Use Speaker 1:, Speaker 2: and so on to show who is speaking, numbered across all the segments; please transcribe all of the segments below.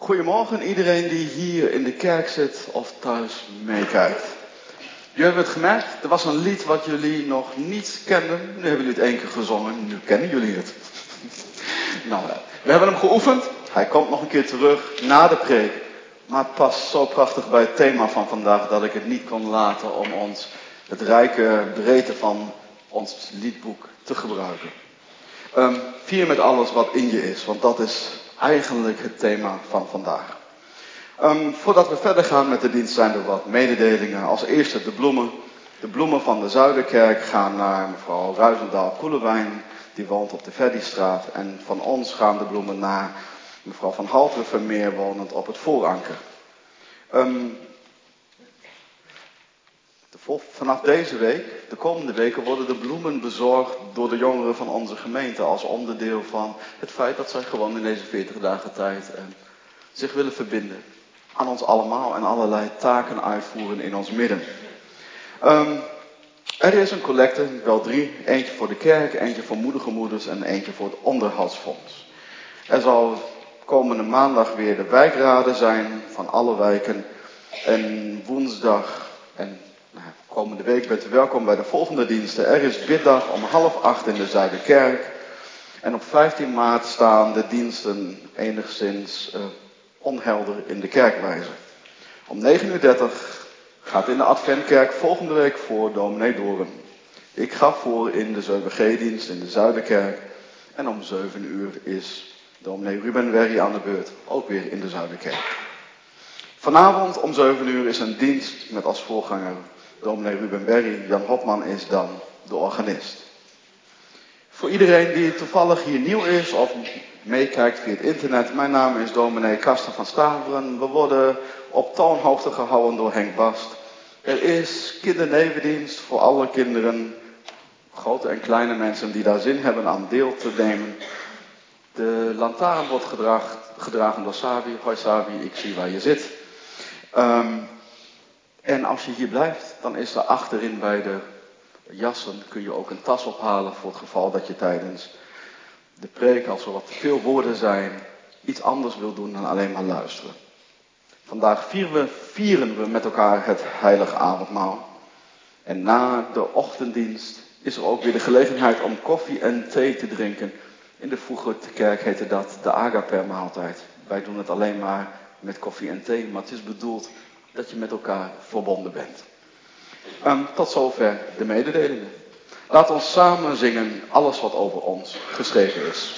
Speaker 1: Goedemorgen iedereen die hier in de kerk zit of thuis meekijkt. Jullie hebben het gemerkt, er was een lied wat jullie nog niet kenden. Nu hebben jullie het 1 keer gezongen, nu kennen jullie het. Nou, we hebben hem geoefend. Hij komt nog een keer terug na de preek. Maar het past zo prachtig bij het thema van vandaag dat ik het niet kon laten om ons het rijke breedte van ons liedboek te gebruiken. Vier met alles wat in je is, want dat is eigenlijk het thema van vandaag. Voordat we verder gaan met de dienst zijn er wat mededelingen. Als eerste de bloemen. De bloemen van de Zuiderkerk gaan naar mevrouw Ruizendaal-Koelewijn. Die woont op de Verdistraat. En van ons gaan de bloemen naar mevrouw van Halteren-Vermeer, wonend op het Vooranker. Vanaf deze week, de komende weken, worden de bloemen bezorgd door de jongeren van onze gemeente. Als onderdeel van het feit dat zij gewoon in deze 40 dagen tijd zich willen verbinden aan ons allemaal en allerlei taken uitvoeren in ons midden. Er is een collecte, wel 3. Eentje voor de kerk, eentje voor moedige moeders en eentje voor het onderhoudsfonds. Er zal komende maandag weer de wijkraden zijn van alle wijken. En woensdag en komende week bent u welkom bij de volgende diensten. Er is biddag om 7:30 in de Zuiderkerk. En op 15 maart staan de diensten enigszins onhelder in de kerkwijze. Om 9:30 gaat in de Adventkerk volgende week voor dominee Doren. Ik ga voor in de 7G-dienst in de Zuiderkerk. En om 7 uur is dominee Ruben Werry aan de beurt, ook weer in de Zuiderkerk. Vanavond om 7 uur is een dienst met als voorganger dominee Ruben Werry. Jan Hopman is dan de organist. Voor iedereen die toevallig hier nieuw is of meekijkt via het internet. Mijn naam is dominee Karsten van Staveren. We worden op toonhoogte gehouden door Henk Bast. Er is kindernevendienst voor alle kinderen, grote en kleine mensen die daar zin hebben aan deel te nemen. De lantaarn wordt gedragen door Sabi. Hoi Sabi, ik zie waar je zit. En als je hier blijft, dan is er achterin bij de jassen kun je ook een tas ophalen voor het geval dat je tijdens de preek, als er wat veel woorden zijn, iets anders wil doen dan alleen maar luisteren. Vandaag vieren we met elkaar het heilige avondmaal. En na de ochtenddienst is er ook weer de gelegenheid om koffie en thee te drinken. In de vroege kerk heette dat de agape-maaltijd. Wij doen het alleen maar met koffie en thee, maar het is bedoeld dat je met elkaar verbonden bent. Tot zover de mededelingen. Laat ons samen zingen alles wat over ons geschreven is.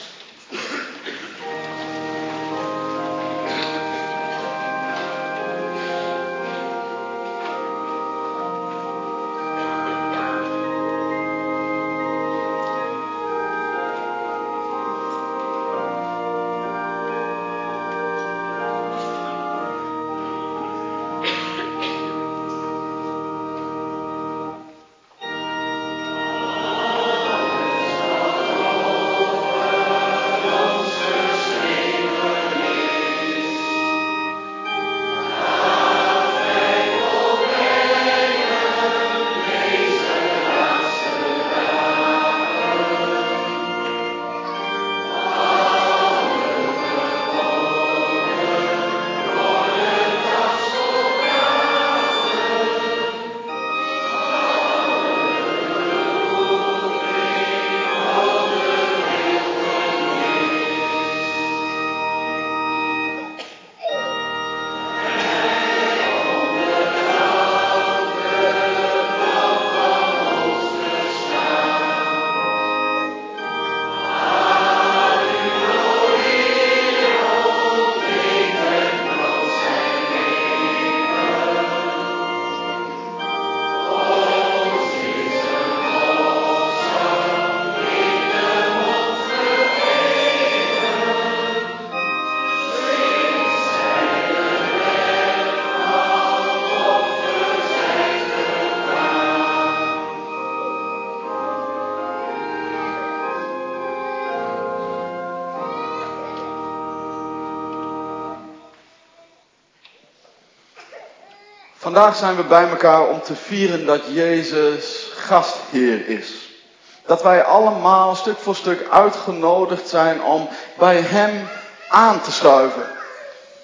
Speaker 1: Vandaag zijn we bij elkaar om te vieren dat Jezus gastheer is. Dat wij allemaal stuk voor stuk uitgenodigd zijn om bij hem aan te schuiven.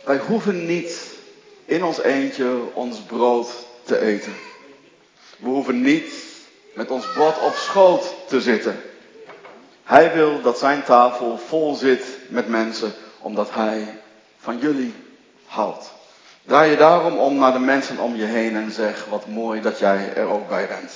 Speaker 1: Wij hoeven niet in ons eentje ons brood te eten. We hoeven niet met ons bord op schoot te zitten. Hij wil dat zijn tafel vol zit met mensen, omdat hij van jullie houdt. Draai je daarom om naar de mensen om je heen en zeg, wat mooi dat jij er ook bij bent.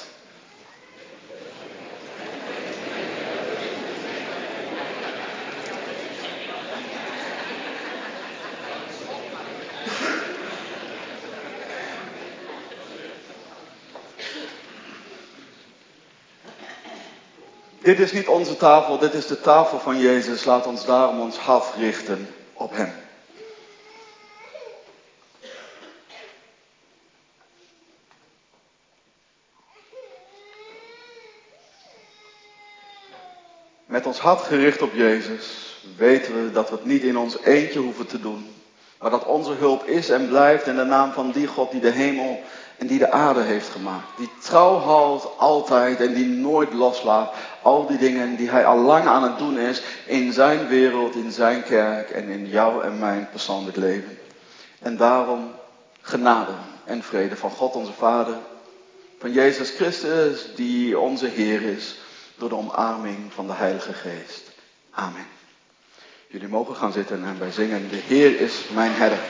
Speaker 1: Dit is niet onze tafel, dit is de tafel van Jezus. Laat ons daarom ons hart richten op hem. Met ons hart gericht op Jezus weten we dat we het niet in ons eentje hoeven te doen. Maar dat onze hulp is en blijft in de naam van die God die de hemel en die de aarde heeft gemaakt. Die trouw houdt altijd en die nooit loslaat. Al die dingen die hij al lang aan het doen is in zijn wereld, in zijn kerk en in jou en mijn persoonlijk leven. En daarom genade en vrede van God onze Vader, van Jezus Christus die onze Heer is, door de omarming van de Heilige Geest. Amen. Jullie mogen gaan zitten en wij zingen, de Heer is mijn herder.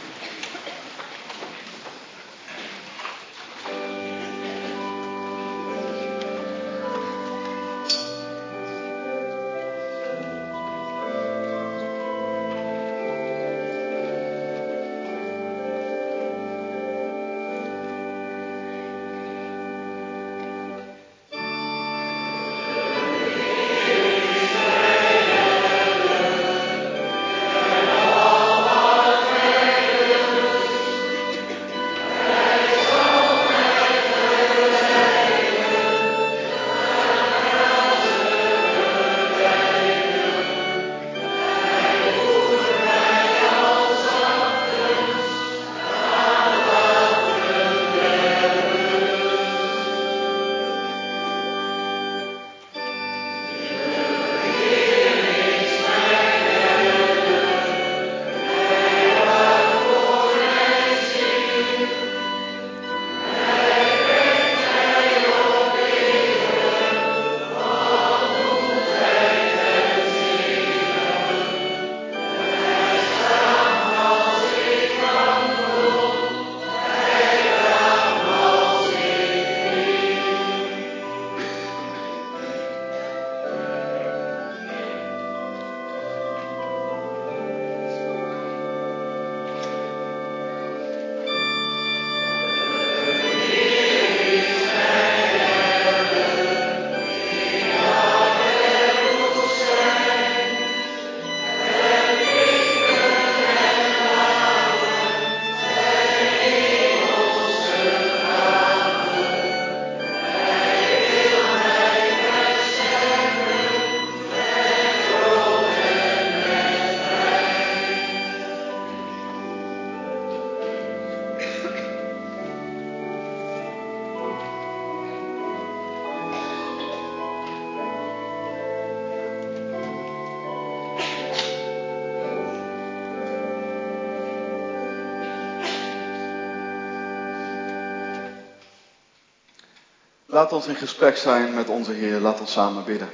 Speaker 1: Laat ons in gesprek zijn met onze Heer. Laat ons samen bidden.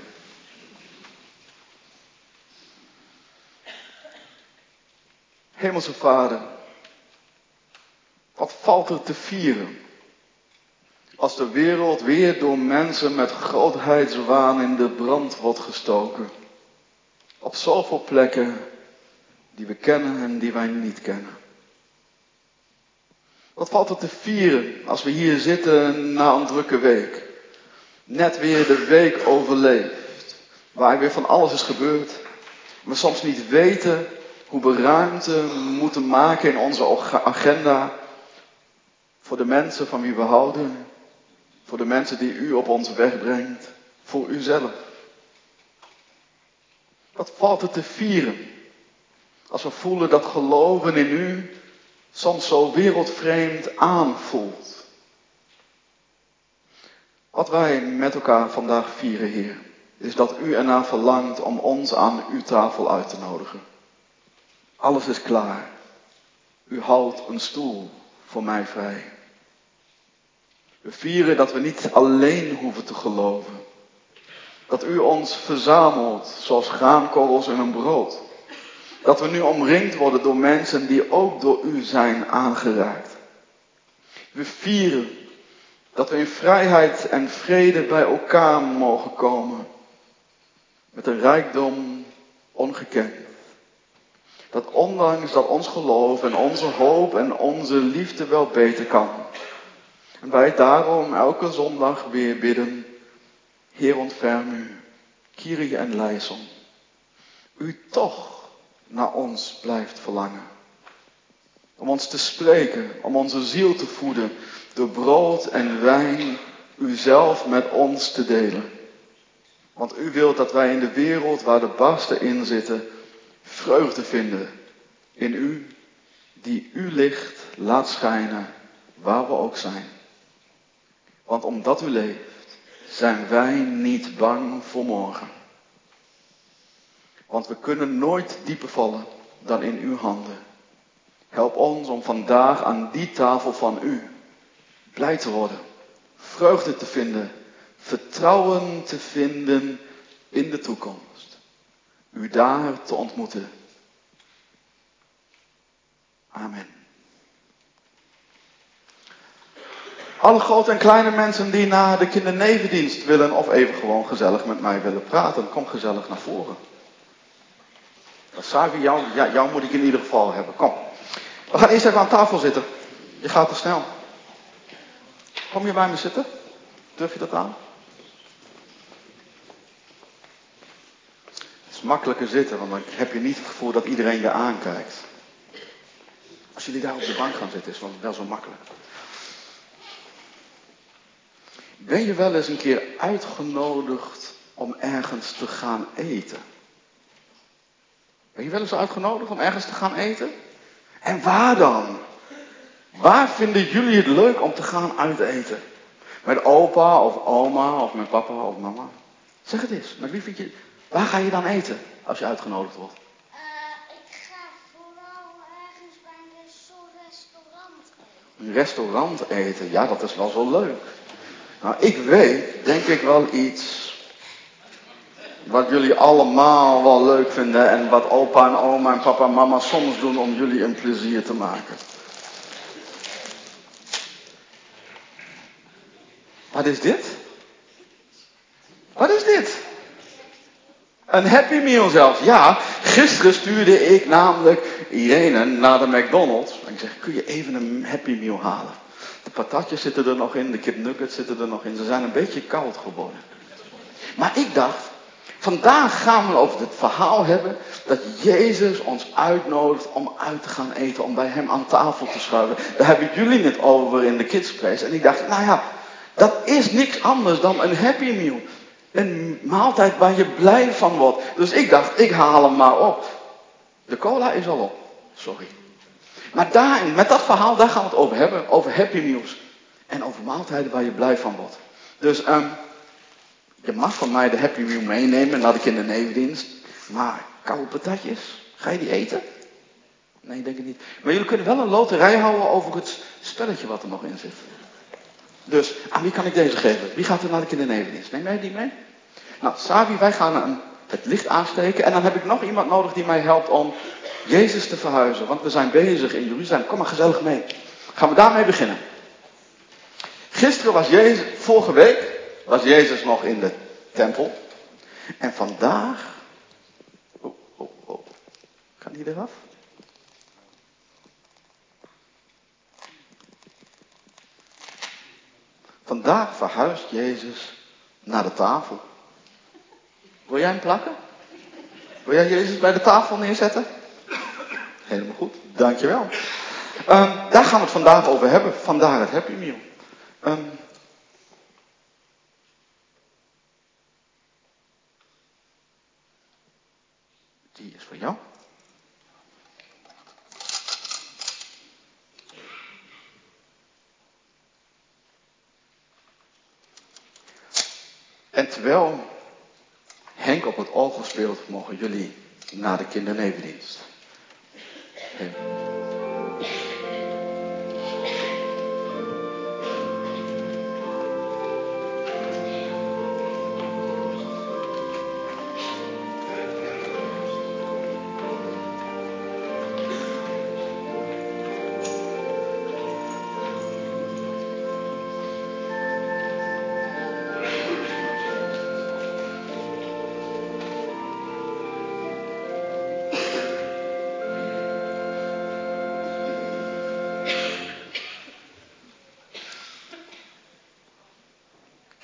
Speaker 1: Hemelse Vader, wat valt er te vieren als de wereld weer door mensen met grootheidswaan in de brand wordt gestoken. Op zoveel plekken die we kennen en die wij niet kennen. Wat valt er te vieren als we hier zitten na een drukke week. Net weer de week overleefd. Waar weer van alles is gebeurd. We soms niet weten hoe we ruimte moeten maken in onze agenda. Voor de mensen van wie we houden. Voor de mensen die u op onze weg brengt. Voor uzelf. Wat valt er te vieren als we voelen dat geloven in u soms zo wereldvreemd aanvoelt. Wat wij met elkaar vandaag vieren, Heer, is dat u ernaar verlangt om ons aan uw tafel uit te nodigen. Alles is klaar. U houdt een stoel voor mij vrij. We vieren dat we niet alleen hoeven te geloven. Dat u ons verzamelt zoals graankorrels in een brood. Dat we nu omringd worden door mensen die ook door u zijn aangeraakt. We vieren dat we in vrijheid en vrede bij elkaar mogen komen. Met een rijkdom ongekend. Dat ondanks dat ons geloof en onze hoop en onze liefde wel beter kan. En wij daarom elke zondag weer bidden. Heer, ontferm u, Kyrie en eleison. U toch naar ons blijft verlangen. Om ons te spreken, om onze ziel te voeden. Door brood en wijn u zelf met ons te delen. Want u wilt dat wij in de wereld waar de barsten in zitten, vreugde vinden. In u, die uw licht laat schijnen, waar we ook zijn. Want omdat u leeft, zijn wij niet bang voor morgen. Want we kunnen nooit dieper vallen dan in uw handen. Help ons om vandaag aan die tafel van u blij te worden, vreugde te vinden, vertrouwen te vinden in de toekomst. U daar te ontmoeten. Amen. Alle grote en kleine mensen die naar de kindernevendienst willen of even gewoon gezellig met mij willen praten, kom gezellig naar voren. Savi, jou moet ik in ieder geval hebben. Kom. We gaan eerst even aan tafel zitten. Je gaat te snel. Kom je bij me zitten? Durf je dat aan? Het is makkelijker zitten, want dan heb je niet het gevoel dat iedereen je aankijkt. Als jullie daar op de bank gaan zitten, is het wel zo makkelijk. Ben je wel eens een keer uitgenodigd om ergens te gaan eten? Ben je wel eens uitgenodigd om ergens te gaan eten? En waar dan? Waar vinden jullie het leuk om te gaan uiteten? Met opa of oma of met papa of mama? Zeg het eens. Met wie vind je... Waar ga je dan eten als je uitgenodigd wordt?
Speaker 2: Ik ga vooral ergens bij een restaurant eten.
Speaker 1: Een restaurant eten, ja, dat is wel zo leuk. Nou, ik weet, denk ik wel iets wat jullie allemaal wel leuk vinden en wat opa en oma en papa en mama soms doen om jullie een plezier te maken. Wat is dit? Wat is dit? Een Happy Meal zelfs. Ja, gisteren stuurde ik namelijk Irene naar de McDonald's. En ik zeg, kun je even een Happy Meal halen? De patatjes zitten er nog in, de kipnuggets zitten er nog in. Ze zijn een beetje koud geworden. Maar ik dacht, vandaag gaan we over het verhaal hebben dat Jezus ons uitnodigt om uit te gaan eten, om bij hem aan tafel te schuiven. Daar hebben jullie het over in de Kidspraise. En ik dacht, nou ja, dat is niks anders dan een Happy Meal. Een maaltijd waar je blij van wordt. Dus ik dacht, ik haal hem maar op. De cola is al op. Sorry. Maar daarin, met dat verhaal, daar gaan we het over hebben. Over Happy Meals. En over maaltijden waar je blij van wordt. Dus je mag van mij de Happy Meal meenemen naar de kindernevendienst. Maar koude patatjes, ga je die eten? Nee, denk ik niet. Maar jullie kunnen wel een loterij houden over het spelletje wat er nog in zit. Dus, aan wie kan ik deze geven? Wie gaat er naar de kindernevendienst? Neem jij die mee? Nou, Savi, wij gaan het licht aansteken. En dan heb ik nog iemand nodig die mij helpt om Jezus te verhuizen. Want we zijn bezig in Jeruzalem. Kom maar gezellig mee. Gaan we daarmee beginnen. Vorige week was Jezus nog in de tempel. En vandaag... Kan die eraf? Vandaag verhuist Jezus naar de tafel. Wil jij hem plakken? Wil jij Jezus bij de tafel neerzetten? Helemaal goed, dankjewel. Daar gaan we het vandaag over hebben. Vandaar het Happy Meal. Die is voor jou. En terwijl Henk op het orgel speelt, mogen jullie naar de kindernevendienst.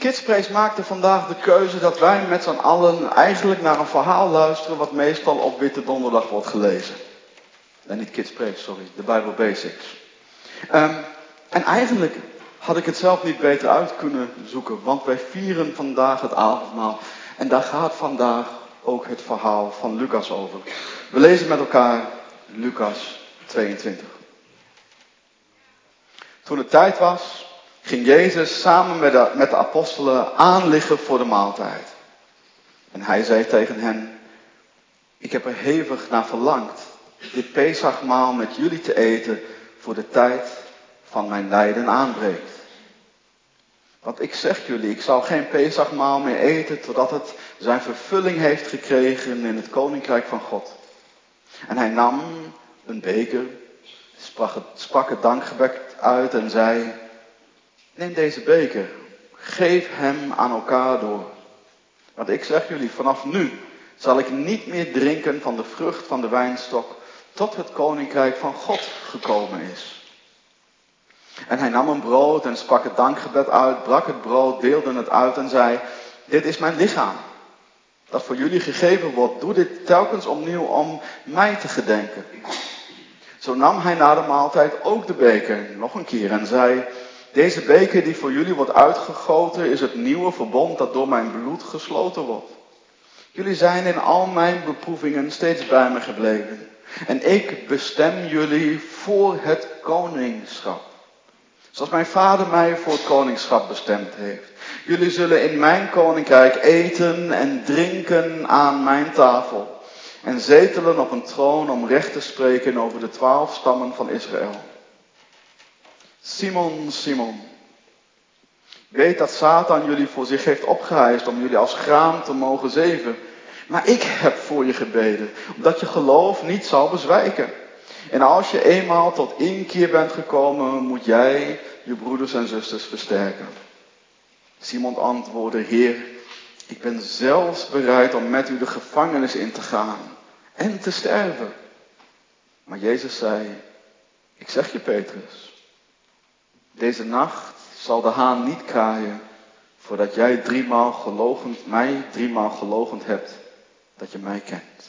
Speaker 1: Kidspraise maakte vandaag de keuze dat wij met z'n allen eigenlijk naar een verhaal luisteren wat meestal op Witte Donderdag wordt gelezen. Nee, niet Kidspraise, sorry, de Bible Basics. En eigenlijk had ik het zelf niet beter uit kunnen zoeken, want wij vieren vandaag het avondmaal. En daar gaat vandaag ook het verhaal van Lucas over. We lezen met elkaar Lucas 22. Toen het tijd was, ging Jezus samen met de apostelen aanliggen voor de maaltijd. En hij zei tegen hen: ik heb er hevig naar verlangd dit Pesachmaal met jullie te eten voor de tijd van mijn lijden aanbreekt. Want ik zeg jullie, ik zal geen Pesachmaal meer eten totdat het zijn vervulling heeft gekregen in het koninkrijk van God. En hij nam een beker, sprak het dankgebed uit en zei: neem deze beker, geef hem aan elkaar door. Want ik zeg jullie, vanaf nu zal ik niet meer drinken van de vrucht van de wijnstok tot het koninkrijk van God gekomen is. En hij nam een brood en sprak het dankgebed uit, brak het brood, deelde het uit en zei: dit is mijn lichaam, dat voor jullie gegeven wordt. Doe dit telkens opnieuw om mij te gedenken. Zo nam hij na de maaltijd ook de beker nog een keer en zei: deze beker die voor jullie wordt uitgegoten is het nieuwe verbond dat door mijn bloed gesloten wordt. Jullie zijn in al mijn beproevingen steeds bij me gebleven. En ik bestem jullie voor het koningschap. Zoals mijn vader mij voor het koningschap bestemd heeft. Jullie zullen in mijn koninkrijk eten en drinken aan mijn tafel. En zetelen op een troon om recht te spreken over de 12 stammen van Israël. Simon, Simon. Weet dat Satan jullie voor zich heeft opgeheist om jullie als graan te mogen zeven. Maar ik heb voor je gebeden, opdat je geloof niet zal bezwijken. En als je eenmaal tot inkeer bent gekomen, moet jij je broeders en zusters versterken. Simon antwoordde: Heer, ik ben zelfs bereid om met u de gevangenis in te gaan en te sterven. Maar Jezus zei: ik zeg je, Petrus, deze nacht zal de haan niet kraaien voordat jij mij driemaal geloochend hebt dat je mij kent.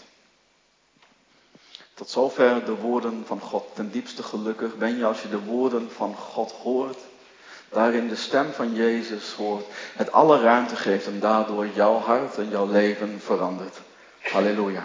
Speaker 1: Tot zover de woorden van God. Ten diepste gelukkig ben je als je de woorden van God hoort, daarin de stem van Jezus hoort, het alle ruimte geeft en daardoor jouw hart en jouw leven verandert. Halleluja.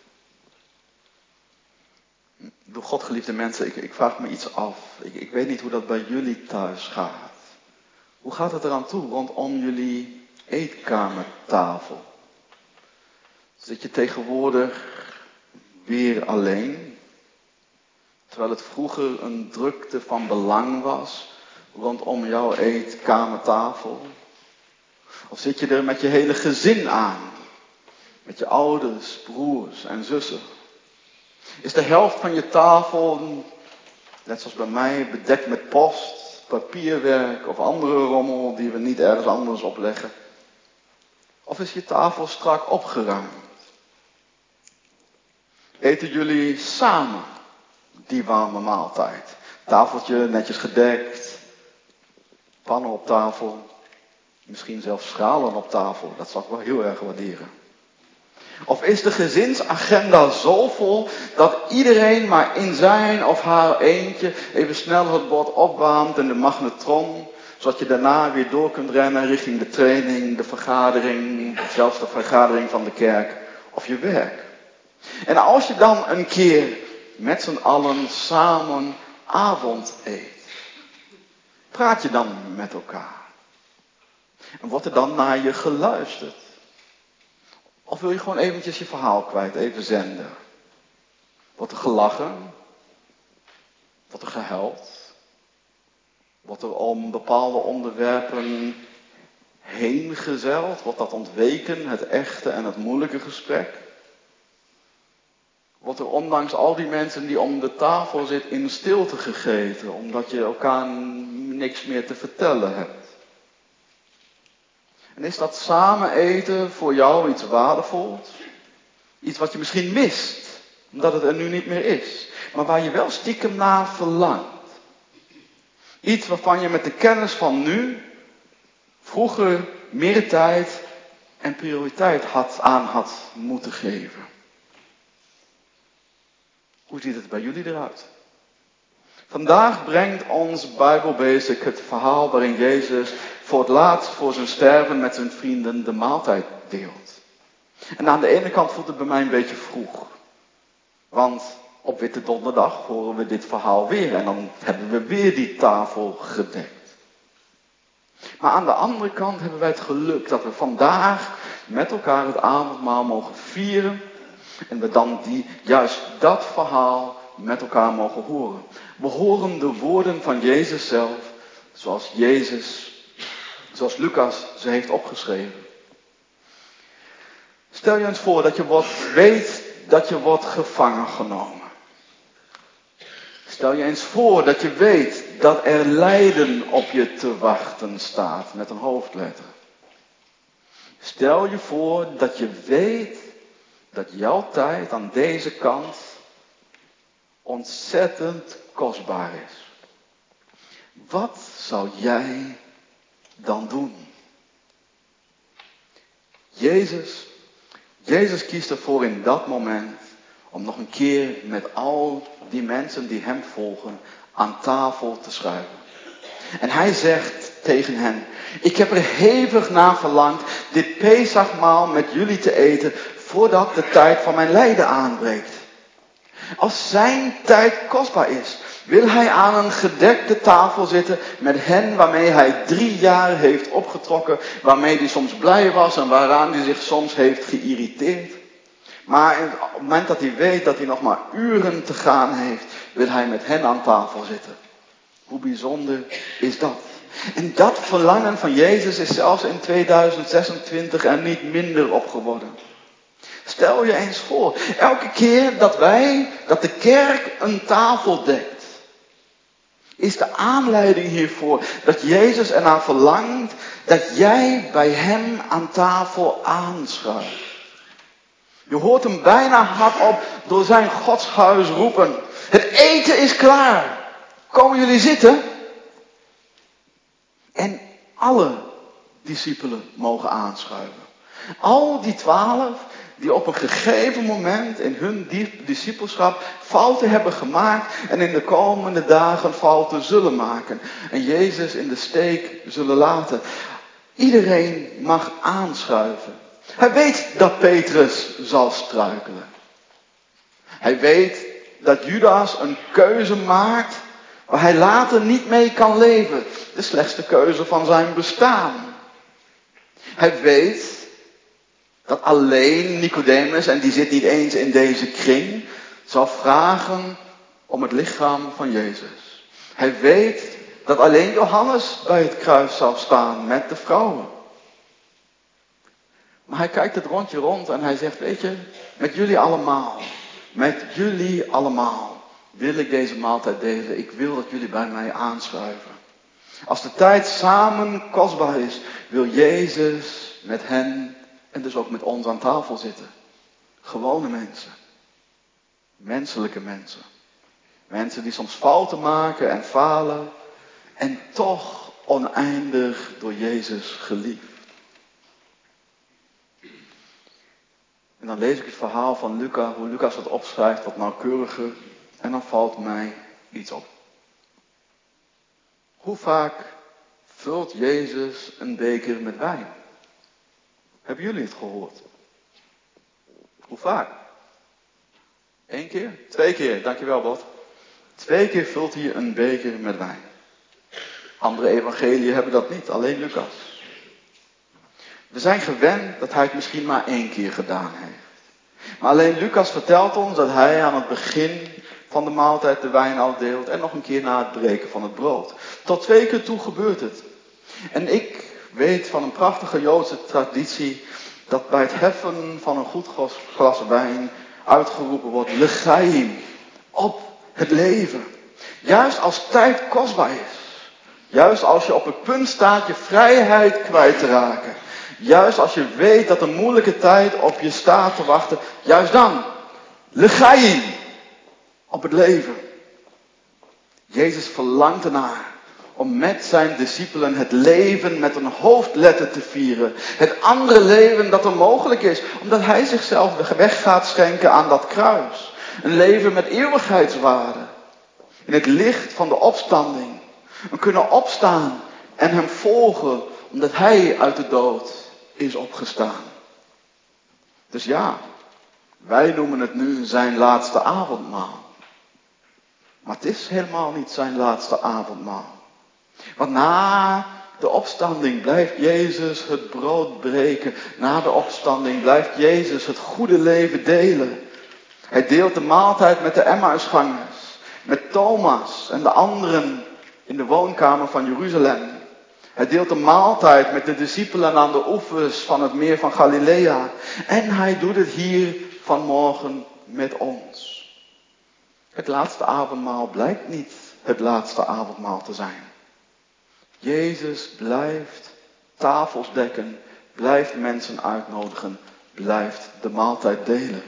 Speaker 1: Door God geliefde mensen, ik vraag me iets af. Ik weet niet hoe dat bij jullie thuis gaat. Hoe gaat het eraan toe rondom jullie eetkamertafel? Zit je tegenwoordig weer alleen? Terwijl het vroeger een drukte van belang was rondom jouw eetkamertafel? Of zit je er met je hele gezin aan? Met je ouders, broers en zussen? Is de helft van je tafel, net zoals bij mij, bedekt met post, papierwerk of andere rommel die we niet ergens anders opleggen? Of is je tafel strak opgeruimd? Eten jullie samen die warme maaltijd? Tafeltje netjes gedekt, pannen op tafel, misschien zelfs schalen op tafel. Dat zou ik wel heel erg waarderen. Of is de gezinsagenda zo vol dat iedereen maar in zijn of haar eentje even snel het bord opwarmt en de magnetron, zodat je daarna weer door kunt rennen richting de training, de vergadering, zelfs de vergadering van de kerk of je werk? En als je dan een keer met z'n allen samen avond eet, praat je dan met elkaar? En wordt er dan naar je geluisterd? Of wil je gewoon eventjes je verhaal kwijt, even zenden? Wordt er gelachen? Wordt er gehuild? Wordt er om bepaalde onderwerpen heen gezeild? Wordt dat ontweken, het echte en het moeilijke gesprek? Wordt er ondanks al die mensen die om de tafel zitten in stilte gegeten, omdat je elkaar niks meer te vertellen hebt? En is dat samen eten voor jou iets waardevols? Iets wat je misschien mist, omdat het er nu niet meer is. Maar waar je wel stiekem naar verlangt. Iets waarvan je met de kennis van nu vroeger meer tijd en prioriteit aan had moeten geven. Hoe ziet het bij jullie eruit? Vandaag brengt ons Bijbelbasic het verhaal waarin Jezus voor het laatst voor zijn sterven met zijn vrienden de maaltijd deelt. En aan de ene kant voelt het bij mij een beetje vroeg. Want op Witte Donderdag horen we dit verhaal weer en dan hebben we weer die tafel gedekt. Maar aan de andere kant hebben wij het geluk dat we vandaag met elkaar het avondmaal mogen vieren. En we dan juist dat verhaal met elkaar mogen horen. We horen de woorden van Jezus zelf, zoals Lucas ze heeft opgeschreven. Stel je eens voor dat je weet dat je wordt gevangen genomen. Stel je eens voor dat je weet dat er lijden op je te wachten staat met een hoofdletter. Stel je voor dat je weet dat jouw tijd aan deze kant ontzettend kostbaar is. Wat zou jij dan doen? Jezus kiest ervoor in dat moment om nog een keer met al die mensen die hem volgen aan tafel te schuiven. En hij zegt tegen hen: ik heb er hevig naar verlangd dit Pesachmaal met jullie te eten voordat de tijd van mijn lijden aanbreekt. Als zijn tijd kostbaar is, wil hij aan een gedekte tafel zitten met hen waarmee hij 3 jaar heeft opgetrokken, waarmee hij soms blij was en waaraan hij zich soms heeft geïrriteerd. Maar op het moment dat hij weet dat hij nog maar uren te gaan heeft, wil hij met hen aan tafel zitten. Hoe bijzonder is dat? En dat verlangen van Jezus is zelfs in 2026 er niet minder op geworden. Stel je eens voor, elke keer dat de kerk een tafel dekt, is de aanleiding hiervoor dat Jezus ernaar verlangt dat jij bij hem aan tafel aanschuift. Je hoort hem bijna hardop door zijn godshuis roepen: het eten is klaar. Komen jullie zitten? En alle discipelen mogen aanschuiven. Al die 12 die op een gegeven moment in hun discipelschap fouten hebben gemaakt en in de komende dagen fouten zullen maken. En Jezus in de steek zullen laten. Iedereen mag aanschuiven. Hij weet dat Petrus zal struikelen. Hij weet dat Judas een keuze maakt waar hij later niet mee kan leven. De slechtste keuze van zijn bestaan. Hij weet dat alleen Nicodemus, en die zit niet eens in deze kring, zal vragen om het lichaam van Jezus. Hij weet dat alleen Johannes bij het kruis zal staan met de vrouwen. Maar hij kijkt het rondje rond en hij zegt: weet je, met jullie allemaal wil ik deze maaltijd delen. Ik wil dat jullie bij mij aanschuiven. Als de tijd samen kostbaar is, wil Jezus met hen en dus ook met ons aan tafel zitten. Gewone mensen. Menselijke mensen. Mensen die soms fouten maken en falen en toch oneindig door Jezus geliefd. En dan lees ik het verhaal van Lucas, hoe Lucas het opschrijft wat nauwkeuriger. En dan valt mij iets op. Hoe vaak vult Jezus een beker met wijn? Hebben jullie het gehoord? Hoe vaak? 1 keer? 2 keer, dankjewel Bot. 2 keer vult hij een beker met wijn. Andere evangeliën hebben dat niet, alleen Lucas. We zijn gewend dat hij het misschien maar 1 keer gedaan heeft. Maar alleen Lucas vertelt ons dat hij aan het begin van de maaltijd de wijn al deelt en nog een keer na het breken van het brood. Tot 2 keer toe gebeurt het. En ik weet van een prachtige Joodse traditie dat bij het heffen van een goed glas wijn uitgeroepen wordt: L'chaim, op het leven. Juist als tijd kostbaar is. Juist als je op het punt staat je vrijheid kwijt te raken. Juist als je weet dat een moeilijke tijd op je staat te wachten. Juist dan. L'chaim. Op het leven. Jezus verlangt ernaar om met zijn discipelen het leven met een hoofdletter te vieren. Het andere leven dat er mogelijk is, omdat hij zichzelf weg gaat schenken aan dat kruis. Een leven met eeuwigheidswaarde. In het licht van de opstanding. We kunnen opstaan en hem volgen, omdat hij uit de dood is opgestaan. Dus ja, wij noemen het nu zijn laatste avondmaal. Maar het is helemaal niet zijn laatste avondmaal. Want na de opstanding blijft Jezus het brood breken. Na de opstanding blijft Jezus het goede leven delen. Hij deelt de maaltijd met de Emmausgangers. Met Thomas en de anderen in de woonkamer van Jeruzalem. Hij deelt de maaltijd met de discipelen aan de oevers van het meer van Galilea. En hij doet het hier vanmorgen met ons. Het laatste avondmaal blijkt niet het laatste avondmaal te zijn. Jezus blijft tafels dekken, blijft mensen uitnodigen, blijft de maaltijd delen.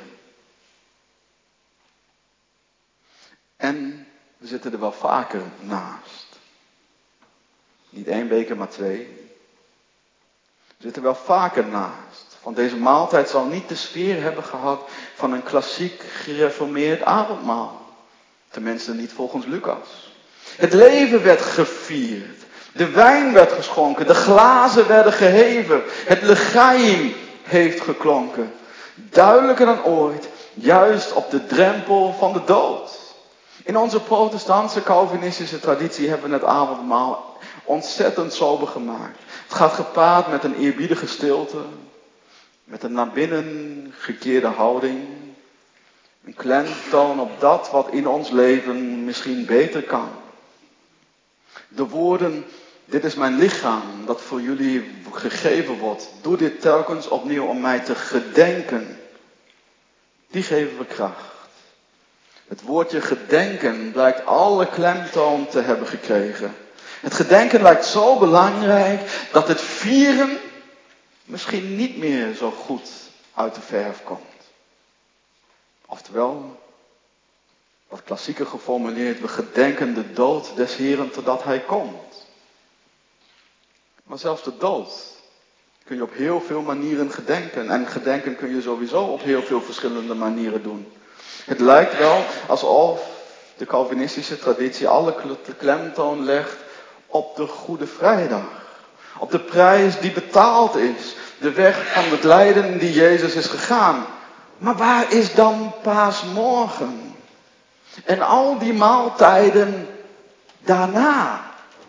Speaker 1: En we zitten er wel vaker naast. Niet 1 beker, maar 2. We zitten er wel vaker naast. Want deze maaltijd zal niet de sfeer hebben gehad van een klassiek gereformeerd avondmaal. Tenminste niet volgens Lucas. Het leven werd gevierd. De wijn werd geschonken. De glazen werden geheven. Het legaim heeft geklonken. Duidelijker dan ooit. Juist op de drempel van de dood. In onze protestantse Calvinistische traditie hebben we het avondmaal ontzettend sober gemaakt. Het gaat gepaard met een eerbiedige stilte. Met een naar binnen gekeerde houding. Een klemtoon op dat wat in ons leven misschien beter kan. De woorden, dit is mijn lichaam dat voor jullie gegeven wordt. Doe dit telkens opnieuw om mij te gedenken. Die geven we kracht. Het woordje gedenken blijkt alle klemtoon te hebben gekregen. Het gedenken lijkt zo belangrijk dat het vieren misschien niet meer zo goed uit de verf komt. Oftewel, wat klassieker geformuleerd, we gedenken de dood des Heren totdat hij komt. Maar zelfs de dood kun je op heel veel manieren gedenken. En gedenken kun je sowieso op heel veel verschillende manieren doen. Het lijkt wel alsof de Calvinistische traditie alle klemtoon legt op de Goede Vrijdag. Op de prijs die betaald is. De weg van het lijden die Jezus is gegaan. Maar waar is dan Paasmorgen? En al die maaltijden daarna.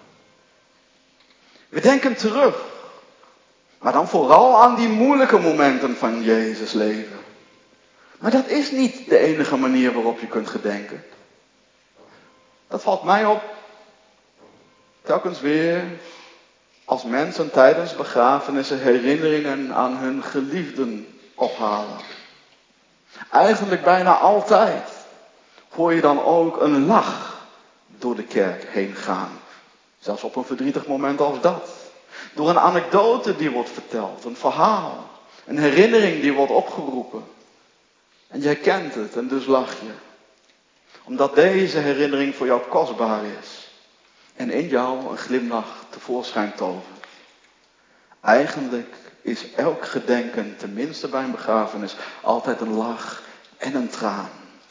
Speaker 1: We denken terug. Maar dan vooral aan die moeilijke momenten van Jezus' leven. Maar dat is niet de enige manier waarop je kunt gedenken. Dat valt mij op. Telkens weer. Als mensen tijdens begrafenissen herinneringen aan hun geliefden ophalen. Eigenlijk bijna altijd hoor je dan ook een lach door de kerk heen gaan. Zelfs op een verdrietig moment als dat. Door een anekdote die wordt verteld, een verhaal, een herinnering die wordt opgeroepen. En jij kent het en dus lach je. Omdat deze herinnering voor jou kostbaar is. En in jou een glimlach tevoorschijn tovert. Eigenlijk is elk gedenken, tenminste bij een begrafenis, altijd een lach en een traan.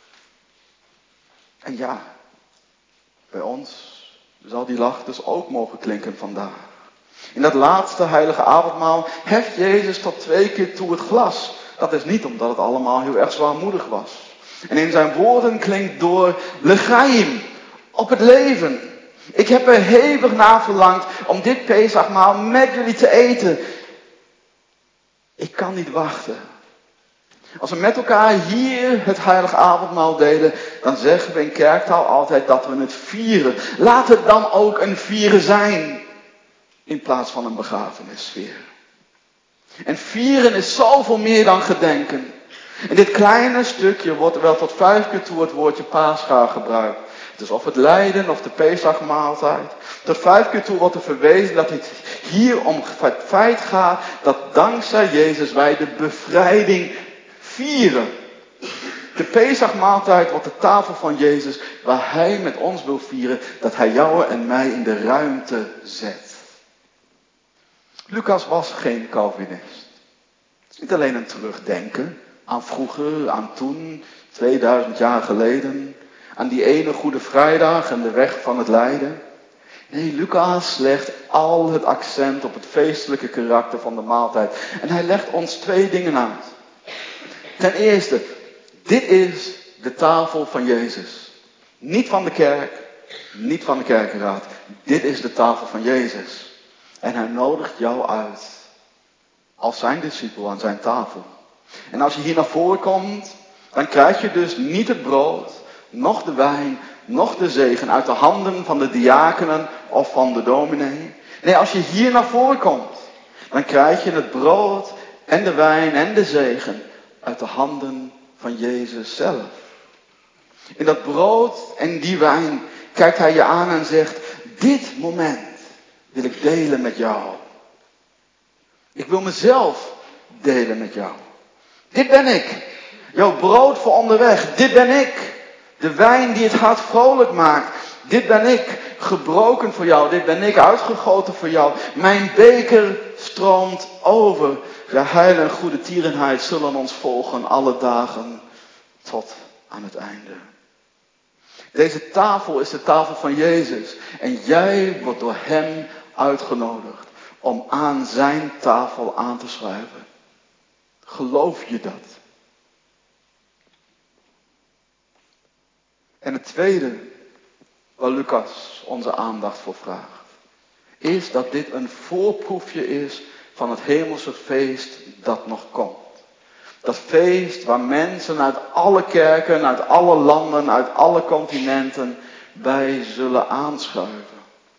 Speaker 1: En ja, bij ons zal die lach dus ook mogen klinken vandaag. In dat laatste heilige avondmaal heft Jezus tot 2 keer toe het glas. Dat is niet omdat het allemaal heel erg zwaarmoedig was. En in zijn woorden klinkt door legaim, op het leven. Ik heb er hevig naar verlangd om dit Pesachmaal met jullie te eten. Ik kan niet wachten. Als we met elkaar hier het heilige avondmaal delen, dan zeggen we in kerktaal altijd dat we het vieren. Laat het dan ook een vieren zijn, in plaats van een begrafenissfeer. En vieren is zoveel meer dan gedenken. In dit kleine stukje wordt er wel tot 5 keer toe het woordje Pascha gebruikt. Het is of het lijden of de Pesachmaaltijd. Tot 5 keer toe wordt er verwezen dat het hier om het feit gaat dat dankzij Jezus wij de bevrijding vieren. De Pesachmaaltijd wordt de tafel van Jezus waar hij met ons wil vieren dat hij jou en mij in de ruimte zet. Lucas was geen Calvinist. Het is niet alleen een terugdenken aan vroeger, aan toen, 2000 jaar geleden, aan die ene Goede Vrijdag en de weg van het lijden. Nee, Lucas legt al het accent op het feestelijke karakter van de maaltijd. En hij legt ons 2 dingen uit. Ten eerste, dit is de tafel van Jezus. Niet van de kerk, niet van de kerkenraad. Dit is de tafel van Jezus. En hij nodigt jou uit als zijn discipel aan zijn tafel. En als je hier naar voren komt, dan krijg je dus niet het brood, noch de wijn, noch de zegen uit de handen van de diakenen of van de dominee. Nee, als je hier naar voren komt, dan krijg je het brood en de wijn en de zegen uit de handen van Jezus zelf. In dat brood en die wijn kijkt hij je aan en zegt, dit moment wil ik delen met jou. Ik wil mezelf delen met jou. Dit ben ik. Jouw brood voor onderweg. Dit ben ik. De wijn die het hart vrolijk maakt. Dit ben ik. Gebroken voor jou. Dit ben ik. Uitgegoten voor jou. Mijn beker stroomt over. Ja, heil en goede tierenheid zullen ons volgen alle dagen tot aan het einde. Deze tafel is de tafel van Jezus. En jij wordt door hem uitgenodigd om aan zijn tafel aan te schuiven. Geloof je dat? En het tweede waar Lucas onze aandacht voor vraagt, is dat dit een voorproefje is van het hemelse feest dat nog komt. Dat feest waar mensen uit alle kerken, uit alle landen, uit alle continenten bij zullen aanschuiven.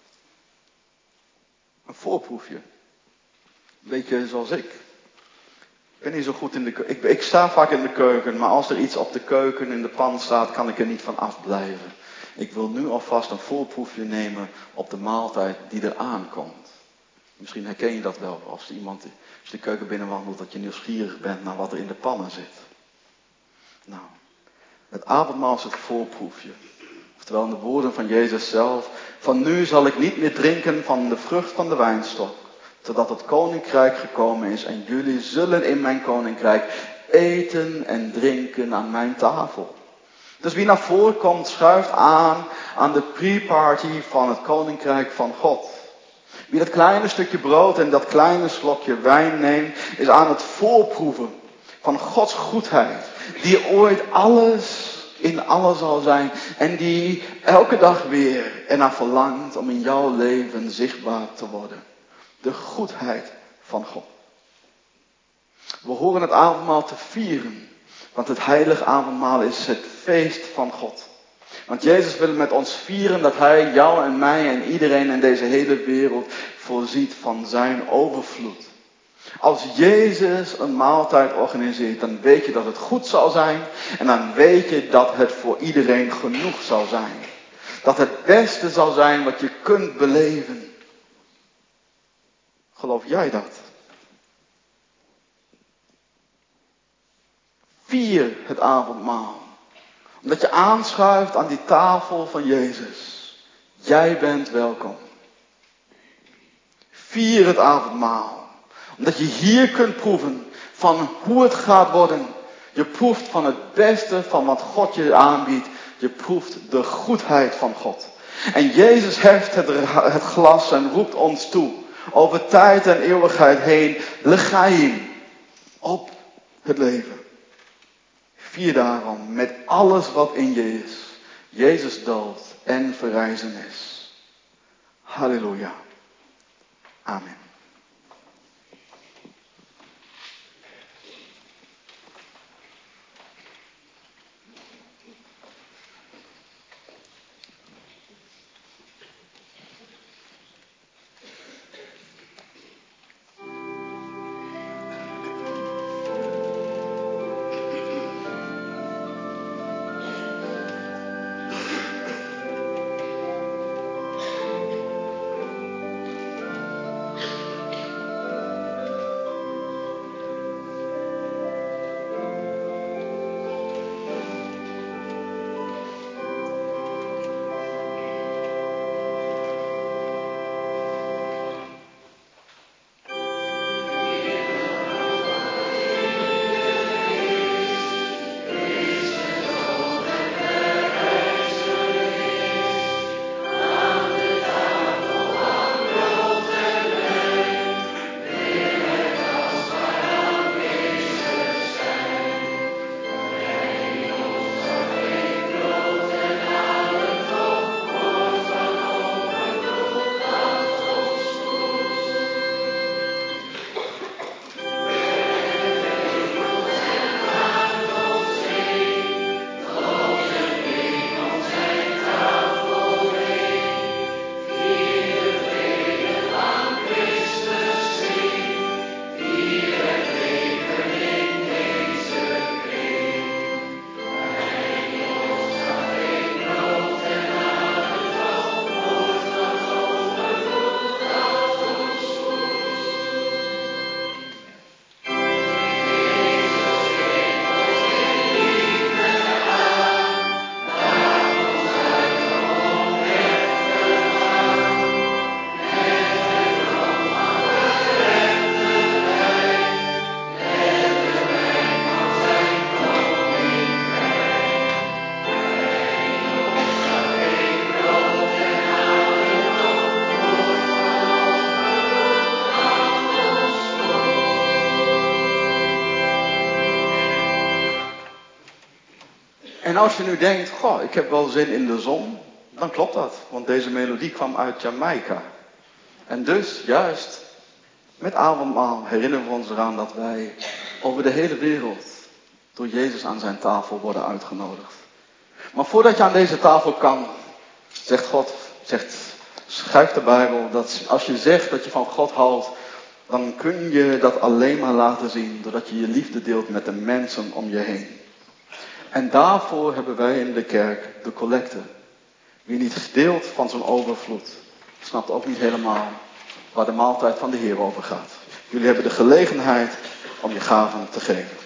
Speaker 1: Een voorproefje. Weet je, zoals ik. Ik ben niet zo goed in de keuken. Ik sta vaak in de keuken, maar als er iets op de keuken in de pan staat, kan ik er niet van afblijven. Ik wil nu alvast een voorproefje nemen op de maaltijd die er aankomt. Misschien herken je dat wel, als de keuken binnenwandelt, dat je nieuwsgierig bent naar wat er in de pannen zit. Nou, het avondmaal is het voorproefje. Oftewel in de woorden van Jezus zelf, van nu zal ik niet meer drinken van de vrucht van de wijnstok, totdat het koninkrijk gekomen is en jullie zullen in mijn koninkrijk eten en drinken aan mijn tafel. Dus wie naar voren komt, schuift aan de pre-party van het koninkrijk van God. Wie dat kleine stukje brood en dat kleine slokje wijn neemt, is aan het voorproeven van Gods goedheid. Die ooit alles in alles zal zijn. En die elke dag weer ernaar verlangt om in jouw leven zichtbaar te worden. De goedheid van God. We horen het avondmaal te vieren. Want het heilige avondmaal is het feest van God. Want Jezus wil met ons vieren dat hij jou en mij en iedereen in deze hele wereld voorziet van zijn overvloed. Als Jezus een maaltijd organiseert, dan weet je dat het goed zal zijn. En dan weet je dat het voor iedereen genoeg zal zijn. Dat het beste zal zijn wat je kunt beleven. Geloof jij dat? Vier het avondmaal. Omdat je aanschuift aan die tafel van Jezus. Jij bent welkom. Vier het avondmaal. Omdat je hier kunt proeven van hoe het gaat worden. Je proeft van het beste van wat God je aanbiedt. Je proeft de goedheid van God. En Jezus heft het glas en roept ons toe. Over tijd en eeuwigheid heen. Lechaim. Op het leven. Vier daarom met alles wat in je is. Jezus dood en verrijzenis. Halleluja. Amen. En als je nu denkt, goh, ik heb wel zin in de zon, dan klopt dat. Want deze melodie kwam uit Jamaica. En dus, juist, met avondmaal herinneren we ons eraan dat wij over de hele wereld door Jezus aan zijn tafel worden uitgenodigd. Maar voordat je aan deze tafel kan, schrijft de Bijbel, dat als je zegt dat je van God houdt, dan kun je dat alleen maar laten zien doordat je je liefde deelt met de mensen om je heen. En daarvoor hebben wij in de kerk de collecte. Wie niet deelt van zijn overvloed, snapt ook niet helemaal waar de maaltijd van de Heer over gaat. Jullie hebben de gelegenheid om je gaven te geven.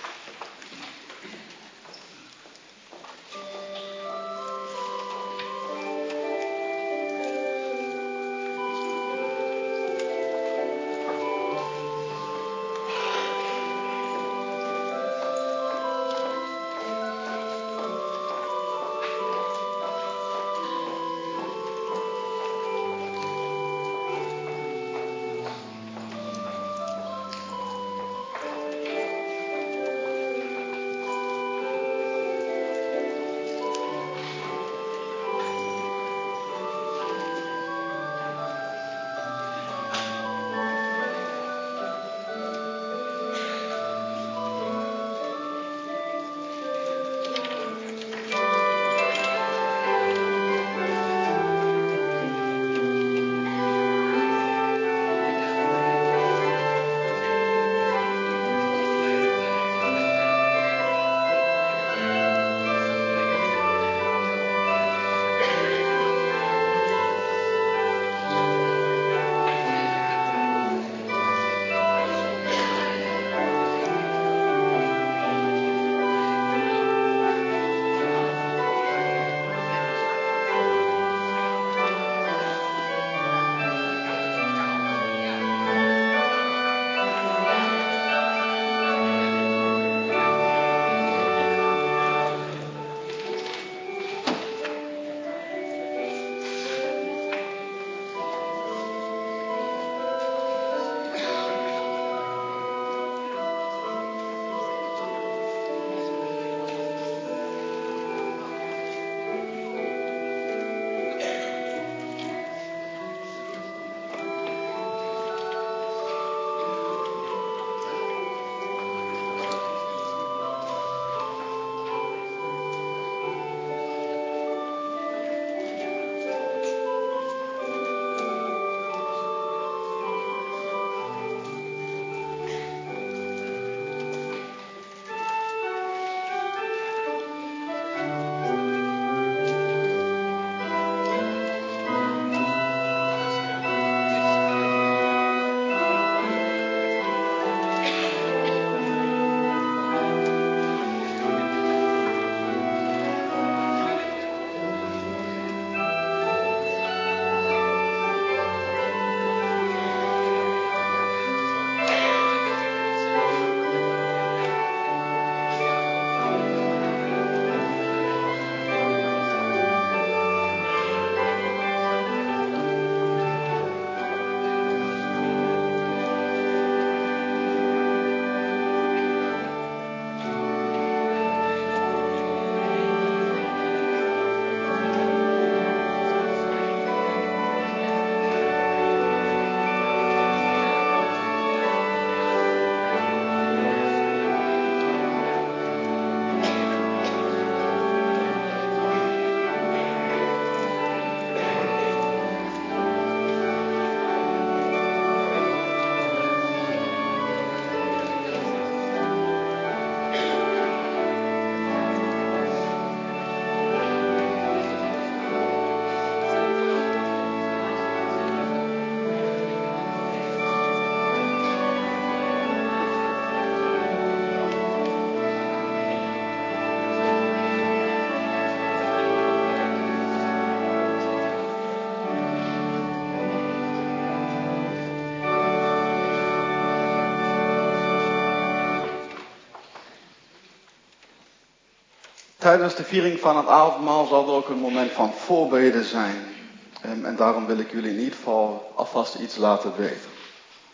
Speaker 1: Tijdens de viering van het avondmaal zal er ook een moment van voorbeden zijn. En daarom wil ik jullie in ieder geval alvast iets laten weten.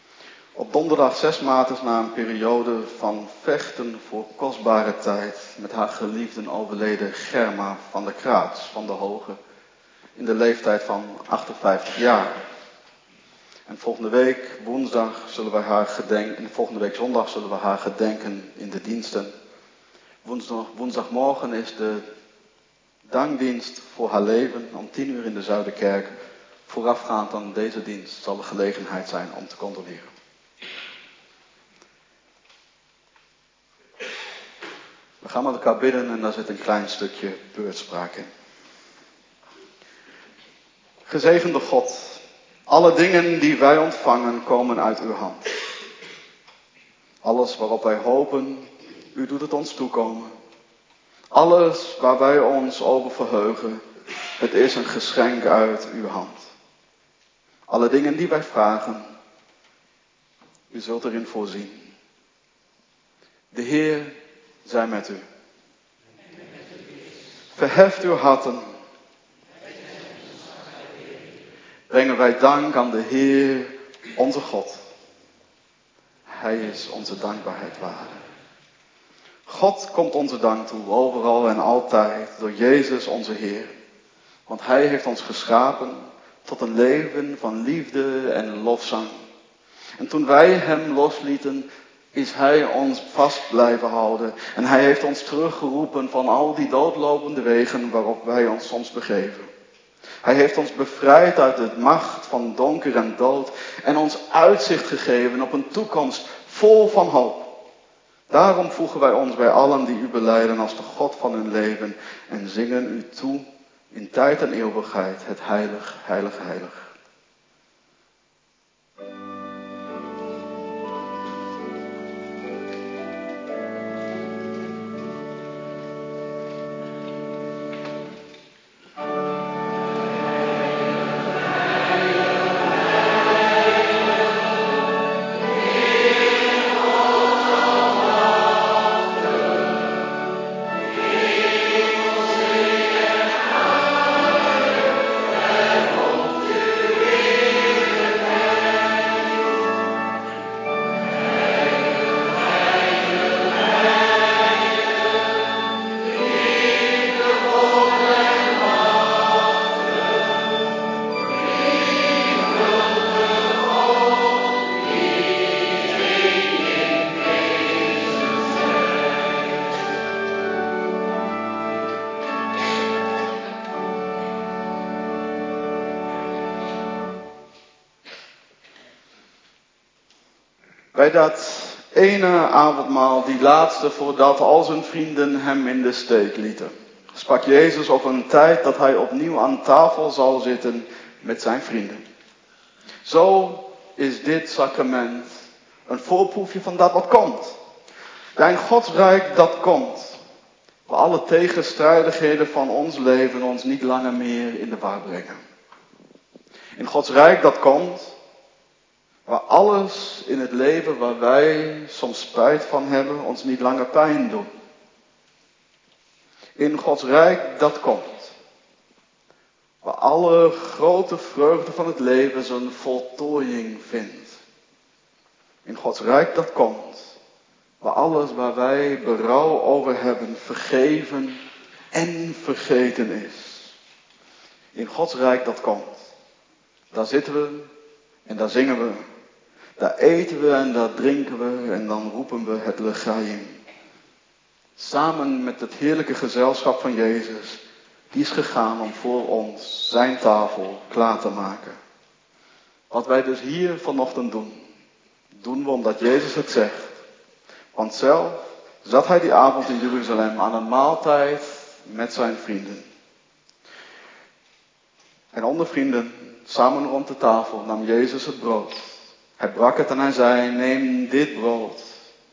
Speaker 1: Op donderdag 6 maart is na een periode van vechten voor kostbare tijd met haar geliefden overleden Germa van der Kraats van de Hoge in de leeftijd van 58 jaar. En volgende week zondag zullen we haar gedenken in de diensten. Woensdagmorgen is de dankdienst voor haar leven om 10 uur in de Zuiderkerk. Voorafgaand aan deze dienst zal er gelegenheid zijn om te condoleren. We gaan met elkaar bidden en daar zit een klein stukje beurtspraak in. Gezegende God, alle dingen die wij ontvangen komen uit uw hand. Alles waarop wij hopen, u doet het ons toekomen. Alles waar wij ons over verheugen, het is een geschenk uit uw hand. Alle dingen die wij vragen, u zult erin voorzien. De Heer zij met u. Verheft uw harten. Brengen wij dank aan de Heer, onze God. Hij is onze dankbaarheid waard. God komt onze dank toe, overal en altijd, door Jezus onze Heer. Want Hij heeft ons geschapen tot een leven van liefde en lofzang. En toen wij Hem loslieten, is Hij ons vast blijven houden. En Hij heeft ons teruggeroepen van al die doodlopende wegen waarop wij ons soms begeven. Hij heeft ons bevrijd uit de macht van donker en dood en ons uitzicht gegeven op een toekomst vol van hoop. Daarom voegen wij ons bij allen die u belijden als de God van hun leven en zingen u toe in tijd en eeuwigheid het heilig, heilig, heilig. Bij dat ene avondmaal, die laatste voordat al zijn vrienden hem in de steek lieten, sprak Jezus over een tijd dat hij opnieuw aan tafel zal zitten met zijn vrienden. Zo is dit sacrament een voorproefje van dat wat komt. Een Godsrijk dat komt, waar alle tegenstrijdigheden van ons leven ons niet langer meer in de war brengen. In Gods Rijk dat komt, waar alles in het leven waar wij soms spijt van hebben, ons niet langer pijn doet. In Gods Rijk dat komt, waar alle grote vreugde van het leven zijn voltooiing vindt. In Gods Rijk dat komt, waar alles waar wij berouw over hebben vergeven en vergeten is. In Gods Rijk dat komt, daar zitten we en daar zingen we. Daar eten we en daar drinken we en dan roepen we het Lechaim. Samen met het heerlijke gezelschap van Jezus, die is gegaan om voor ons zijn tafel klaar te maken. Wat wij dus hier vanochtend doen, doen we omdat Jezus het zegt. Want zelf zat hij die avond in Jeruzalem aan een maaltijd met zijn vrienden. En onder vrienden, samen rond de tafel, nam Jezus het brood. Hij brak het en hij zei, neem dit brood.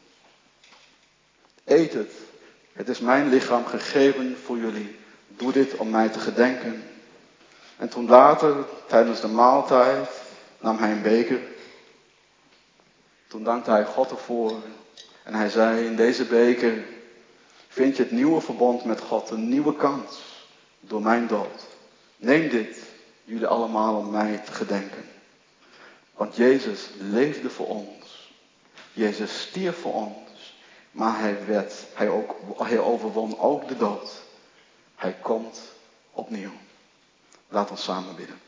Speaker 1: Eet het. Het is mijn lichaam gegeven voor jullie. Doe dit om mij te gedenken. En toen later, tijdens de maaltijd, nam hij een beker. Toen dankte hij God ervoor. En hij zei, in deze beker vind je het nieuwe verbond met God, een nieuwe kans door mijn dood. Neem dit, jullie allemaal om mij te gedenken. Want Jezus leefde voor ons. Jezus stierf voor ons, maar hij overwon ook de dood. Hij komt opnieuw. Laat ons samen bidden.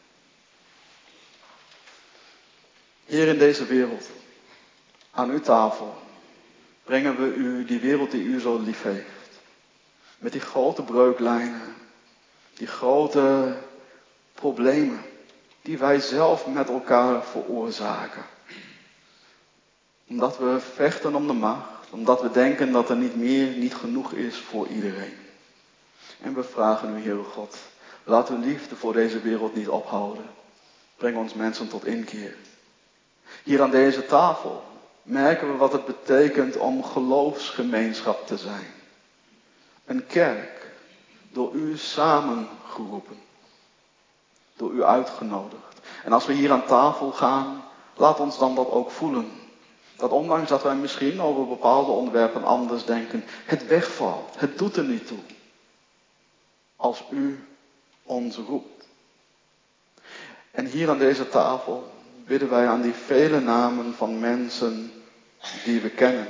Speaker 1: Hier in deze wereld, aan uw tafel, brengen we u die wereld die u zo lief heeft. Met die grote breuklijnen, die grote problemen die wij zelf met elkaar veroorzaken. Omdat we vechten om de macht, omdat we denken dat er niet genoeg is voor iedereen. En we vragen u, Heere God, laat uw liefde voor deze wereld niet ophouden. Breng ons mensen tot inkeer. Hier aan deze tafel merken we wat het betekent om geloofsgemeenschap te zijn. Een kerk, door u samengeroepen. Door u uitgenodigd. En als we hier aan tafel gaan, laat ons dan dat ook voelen. Dat ondanks dat wij misschien over bepaalde onderwerpen anders denken, het wegvalt. Het doet er niet toe. Als u ons roept. En hier aan deze tafel bidden wij aan die vele namen van mensen die we kennen.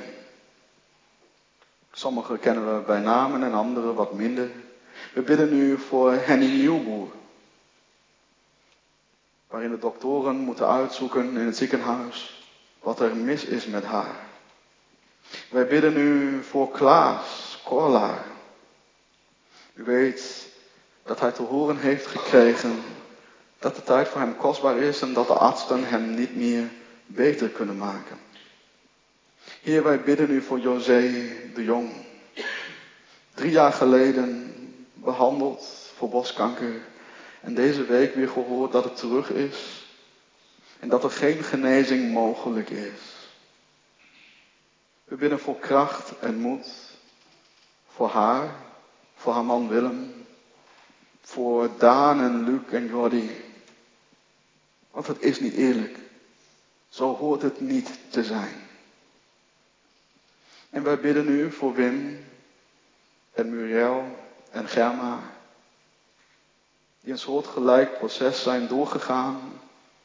Speaker 1: Sommige kennen we bij namen en andere wat minder. We bidden nu voor Henny Nieuwboer. Waarin de doktoren moeten uitzoeken in het ziekenhuis wat er mis is met haar. Wij bidden nu voor Klaas Korlaar. U weet dat hij te horen heeft gekregen dat de tijd voor hem kostbaar is en dat de artsen hem niet meer beter kunnen maken. Heer, wij bidden u voor José de Jong. 3 jaar geleden behandeld voor borstkanker. En deze week weer gehoord dat het terug is. En dat er geen genezing mogelijk is. We bidden voor kracht en moed. Voor haar man Willem. Voor Daan en Luc en Jordi. Want het is niet eerlijk. Zo hoort het niet te zijn. En wij bidden u voor Wim en Muriel en Germa. Die een soortgelijk proces zijn doorgegaan.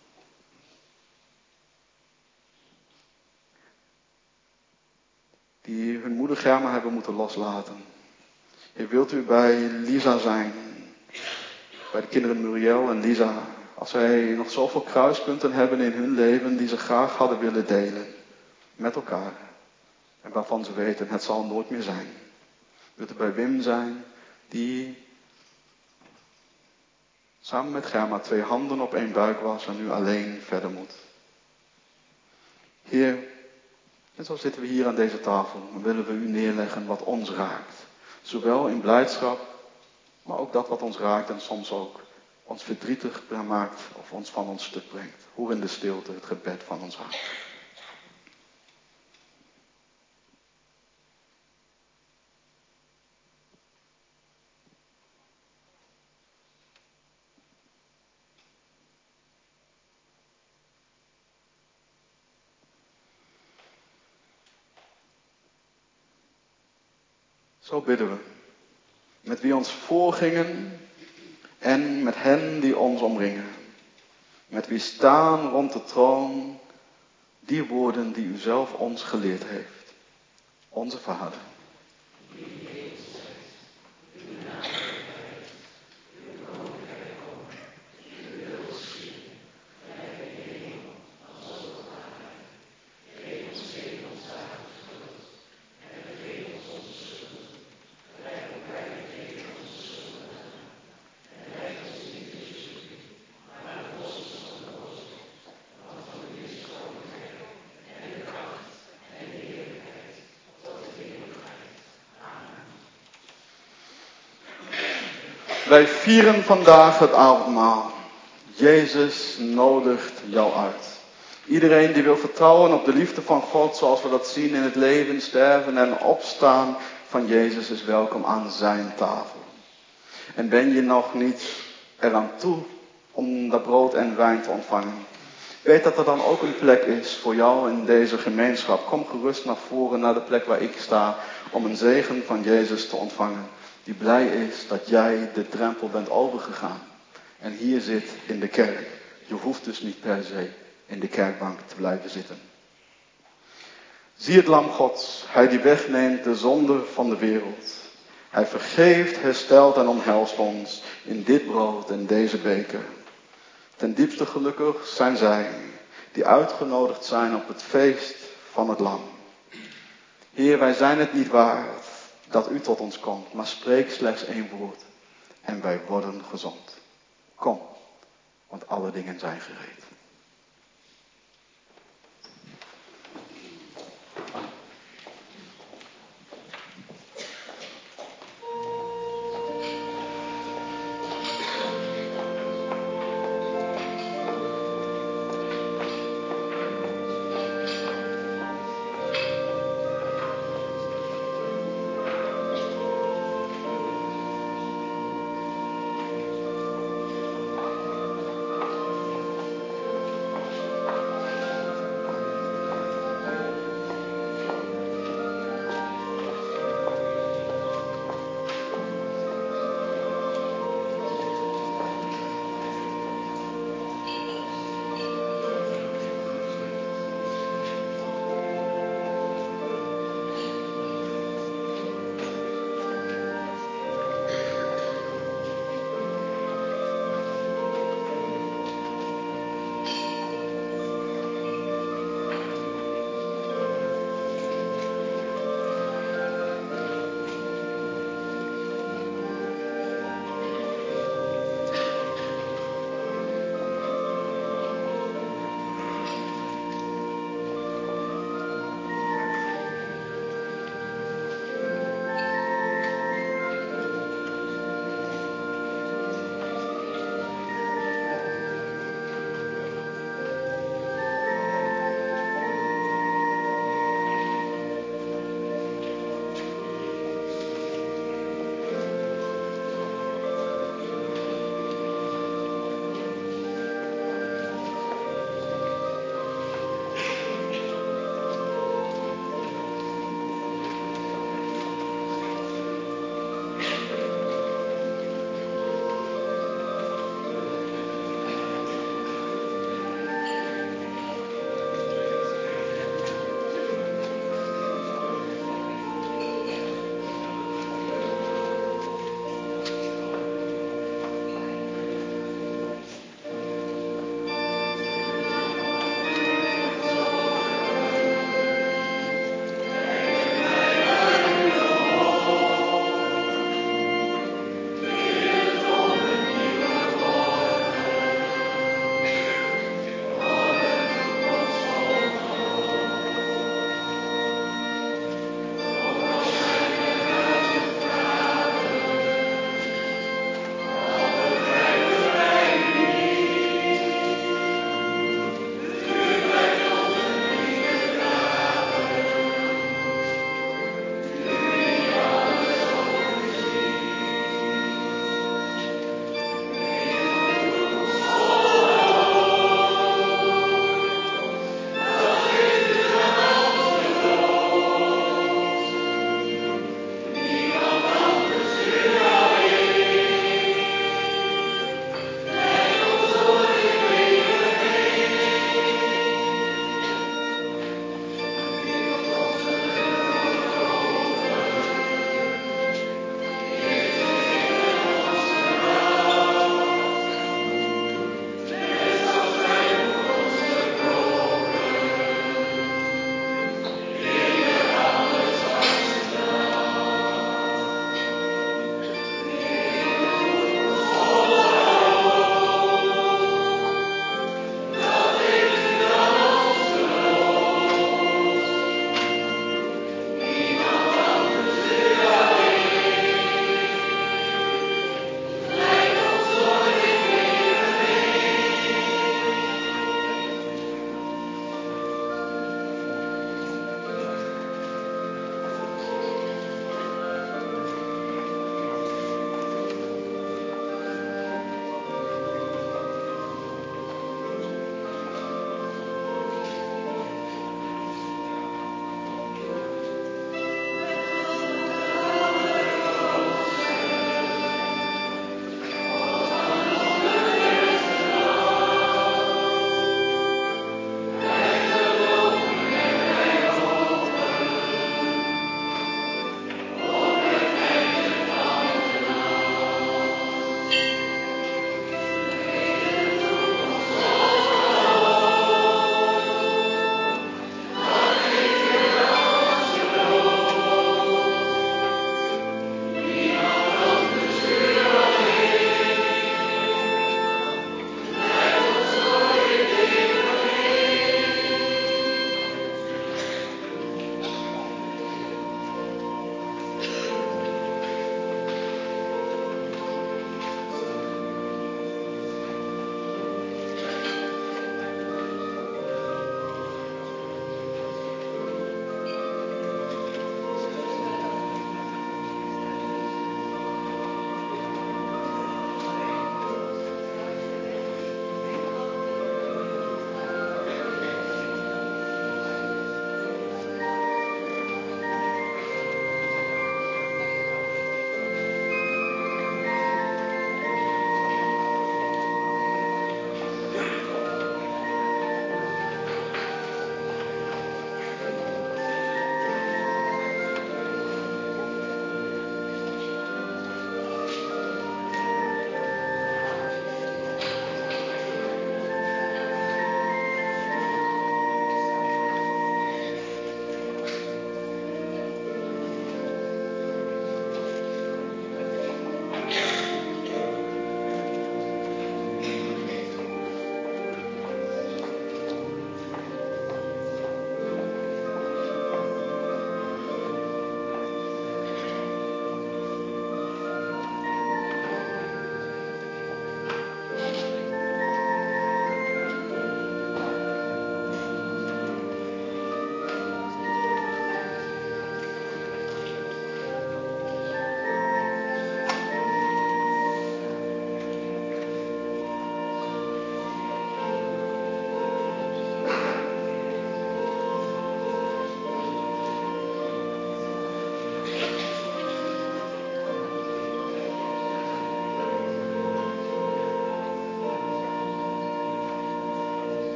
Speaker 1: Die hun moeder Germa hebben moeten loslaten. Heer, wilt u bij Lisa zijn? Bij de kinderen Muriel en Lisa. Als zij nog zoveel kruispunten hebben in hun leven die ze graag hadden willen delen. Met elkaar. En waarvan ze weten, het zal nooit meer zijn. Wilt u bij Wim zijn, die samen met Germa 2 handen op 1 buik was en nu alleen verder moet. Heer, en zo zitten we hier aan deze tafel en willen we u neerleggen wat ons raakt. Zowel in blijdschap, maar ook dat wat ons raakt en soms ook ons verdrietig maakt of ons van ons stuk brengt. Hoor in de stilte het gebed van ons hart. Zo bidden we. Met wie ons voorgingen en met hen die ons omringen. Met wie staan rond de troon die woorden die u zelf ons geleerd heeft. Onze Vader. Wij vieren vandaag het avondmaal. Jezus nodigt jou uit. Iedereen die wil vertrouwen op de liefde van God, zoals we dat zien in het leven, sterven en opstaan van Jezus, is welkom aan zijn tafel. En ben je nog niet eraan toe om dat brood en wijn te ontvangen? Weet dat er dan ook een plek is voor jou in deze gemeenschap. Kom gerust naar voren, naar de plek waar ik sta, om een zegen van Jezus te ontvangen. Die blij is dat jij de drempel bent overgegaan. En hier zit in de kerk. Je hoeft dus niet per se in de kerkbank te blijven zitten. Zie het lam Gods, hij die wegneemt de zonde van de wereld. Hij vergeeft, herstelt en omhelst ons in dit brood en deze beker. Ten diepste gelukkig zijn zij die uitgenodigd zijn op het feest van het lam. Heer, wij zijn het niet waard dat u tot ons komt, maar spreek slechts één woord en wij worden gezond. Kom, want alle dingen zijn gereed.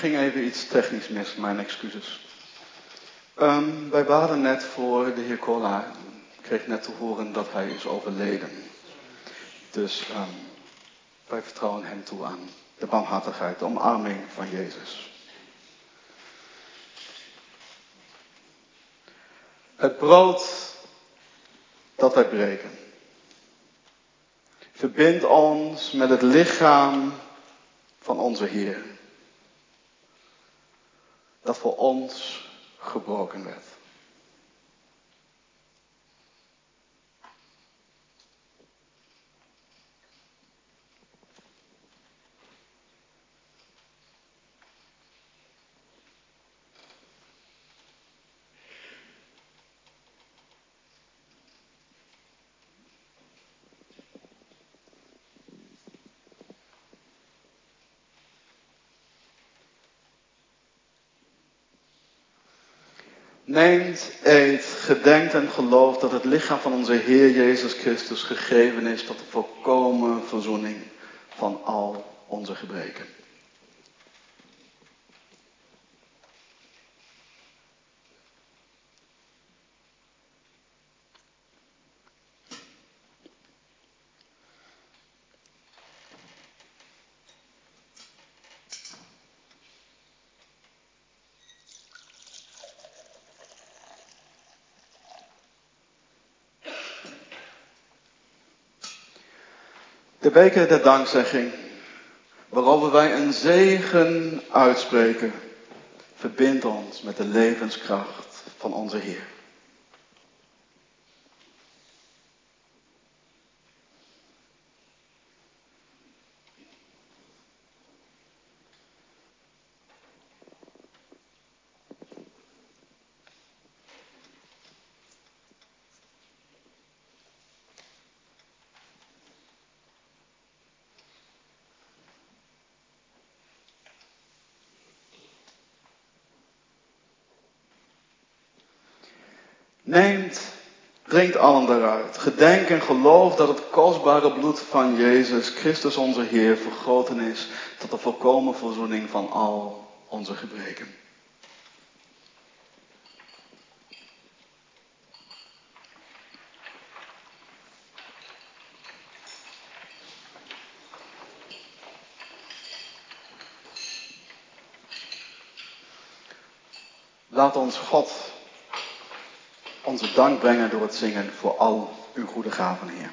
Speaker 1: ging even iets technisch mis, mijn excuses. Wij baden net voor de heer Kolla. Ik kreeg net te horen dat hij is overleden. Dus wij vertrouwen hem toe aan de barmhartigheid, de omarming van Jezus. Het brood dat wij breken verbindt ons met het lichaam van onze Heer, dat voor ons gebroken werd. Neemt, eet, gedenkt en gelooft dat het lichaam van onze Heer Jezus Christus gegeven is tot de volkomen verzoening van al onze gebreken. De beker der dankzegging, waarover wij een zegen uitspreken, verbindt ons met de levenskracht van onze Heer. Neemt, drinkt allen daaruit. Gedenk en geloof dat het kostbare bloed van Jezus Christus onze Heer vergoten is tot de volkomen verzoening van al onze gebreken. Laat ons God onze dank brengen door het zingen voor al uw goede gaven, Heer.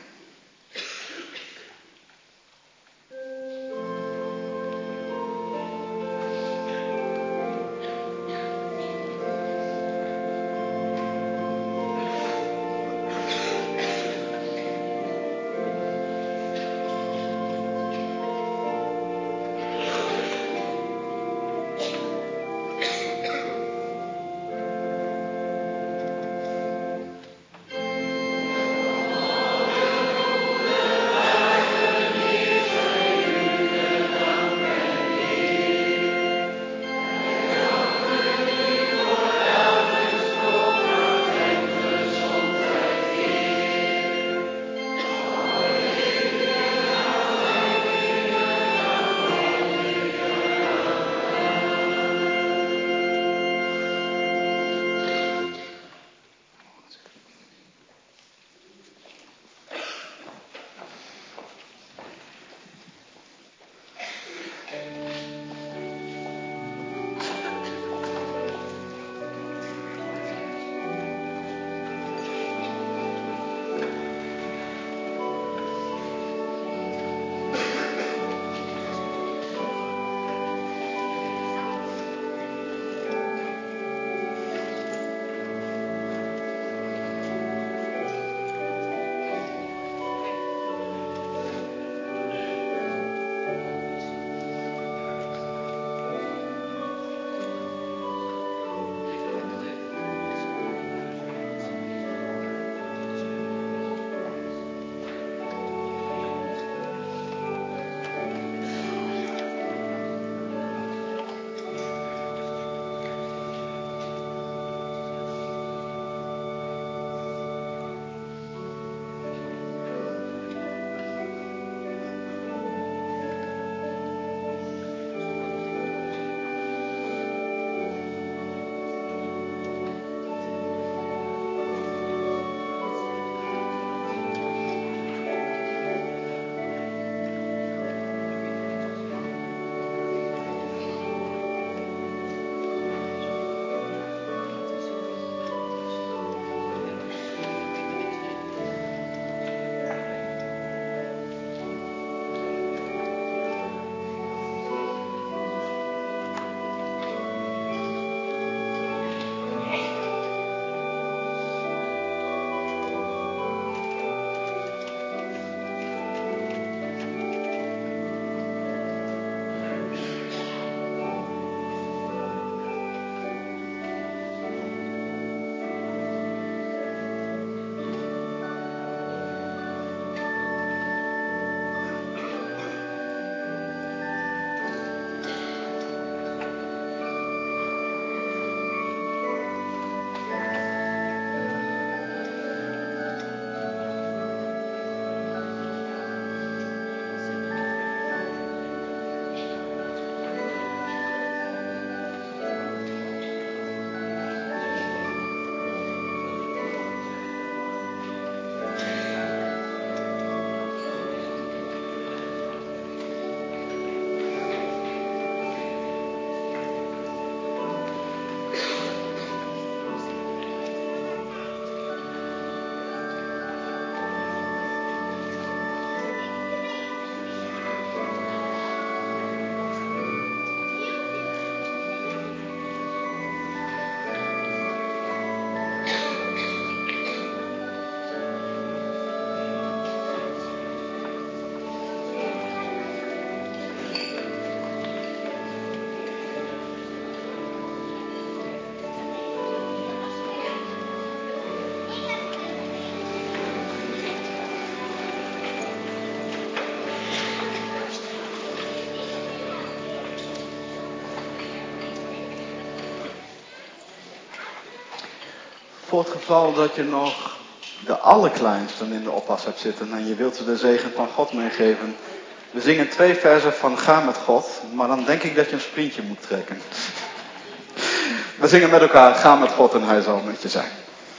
Speaker 1: Voor het geval dat je nog de allerkleinsten in de oppas hebt zitten en je wilt ze de zegen van God meegeven. We zingen 2 versen van Ga met God, maar dan denk ik dat je een sprintje moet trekken. We zingen met elkaar Ga met God en Hij zal met je zijn.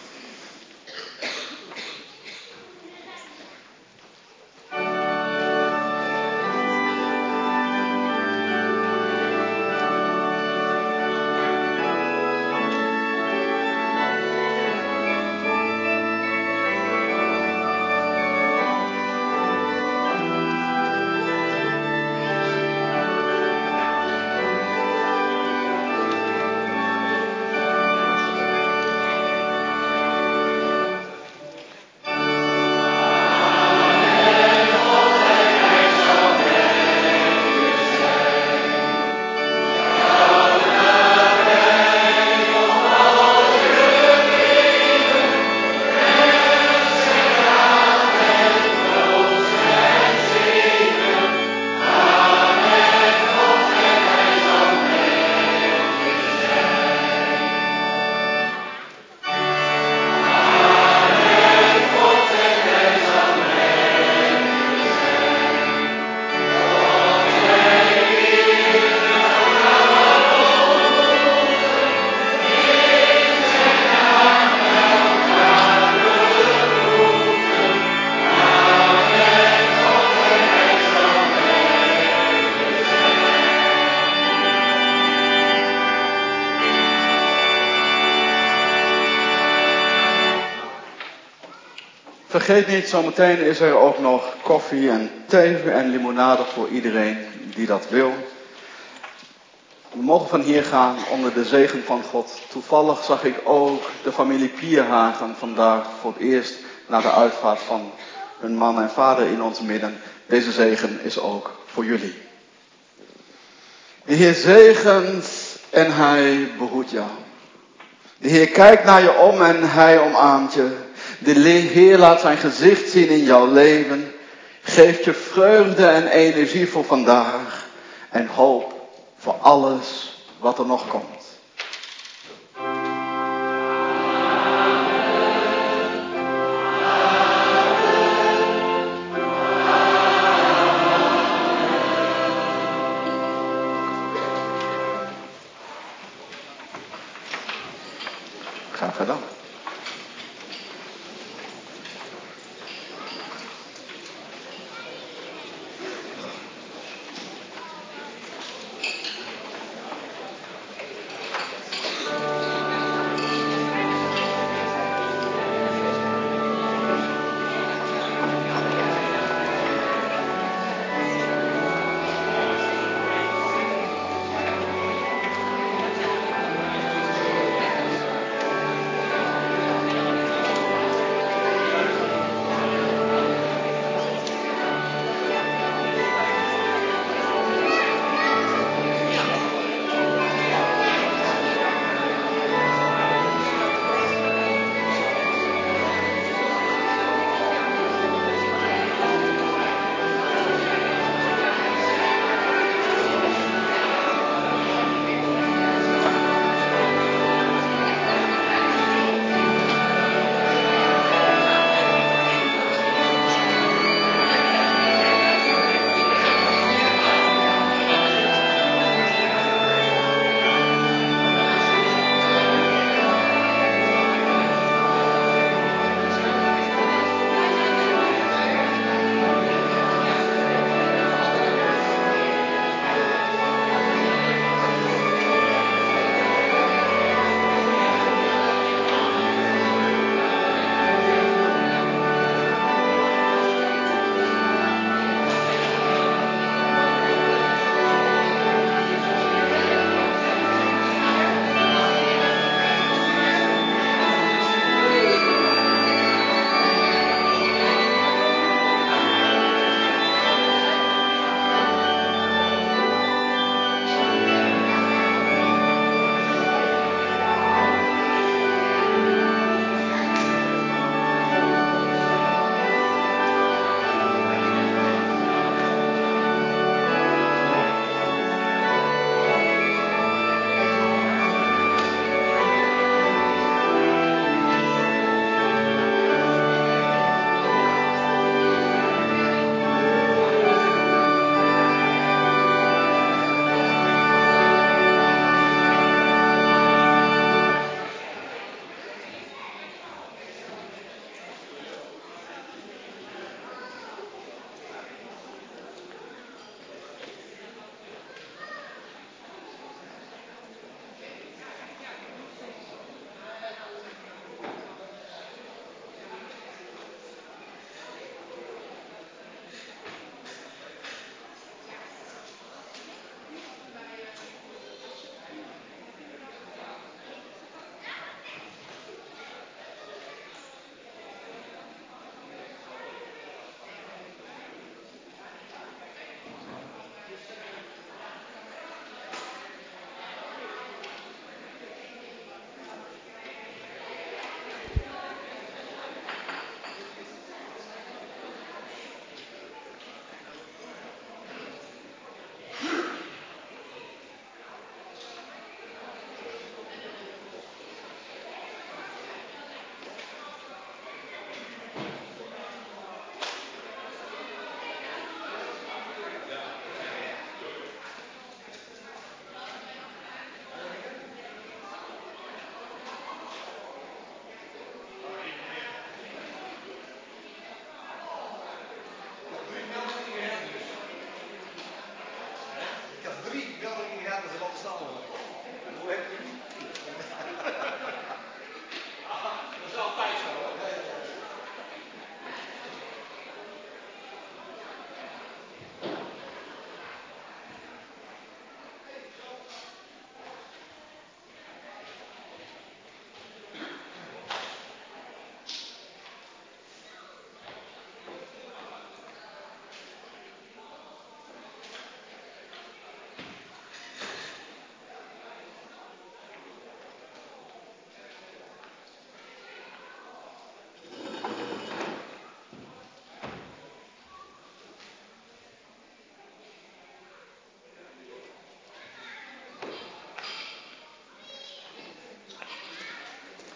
Speaker 1: Vergeet niet, zometeen is er ook nog koffie en thee en limonade voor iedereen die dat wil. We mogen van hier gaan onder de zegen van God. Toevallig zag ik ook de familie Pierhagen vandaag voor het eerst na de uitvaart van hun man en vader in ons midden. Deze zegen is ook voor jullie. De Heer zegent en Hij behoedt jou. De Heer kijkt naar je om en Hij omarmt je. De Heer laat zijn gezicht zien in jouw leven. Geeft je vreugde en energie voor vandaag. En hoop voor alles wat er nog komt.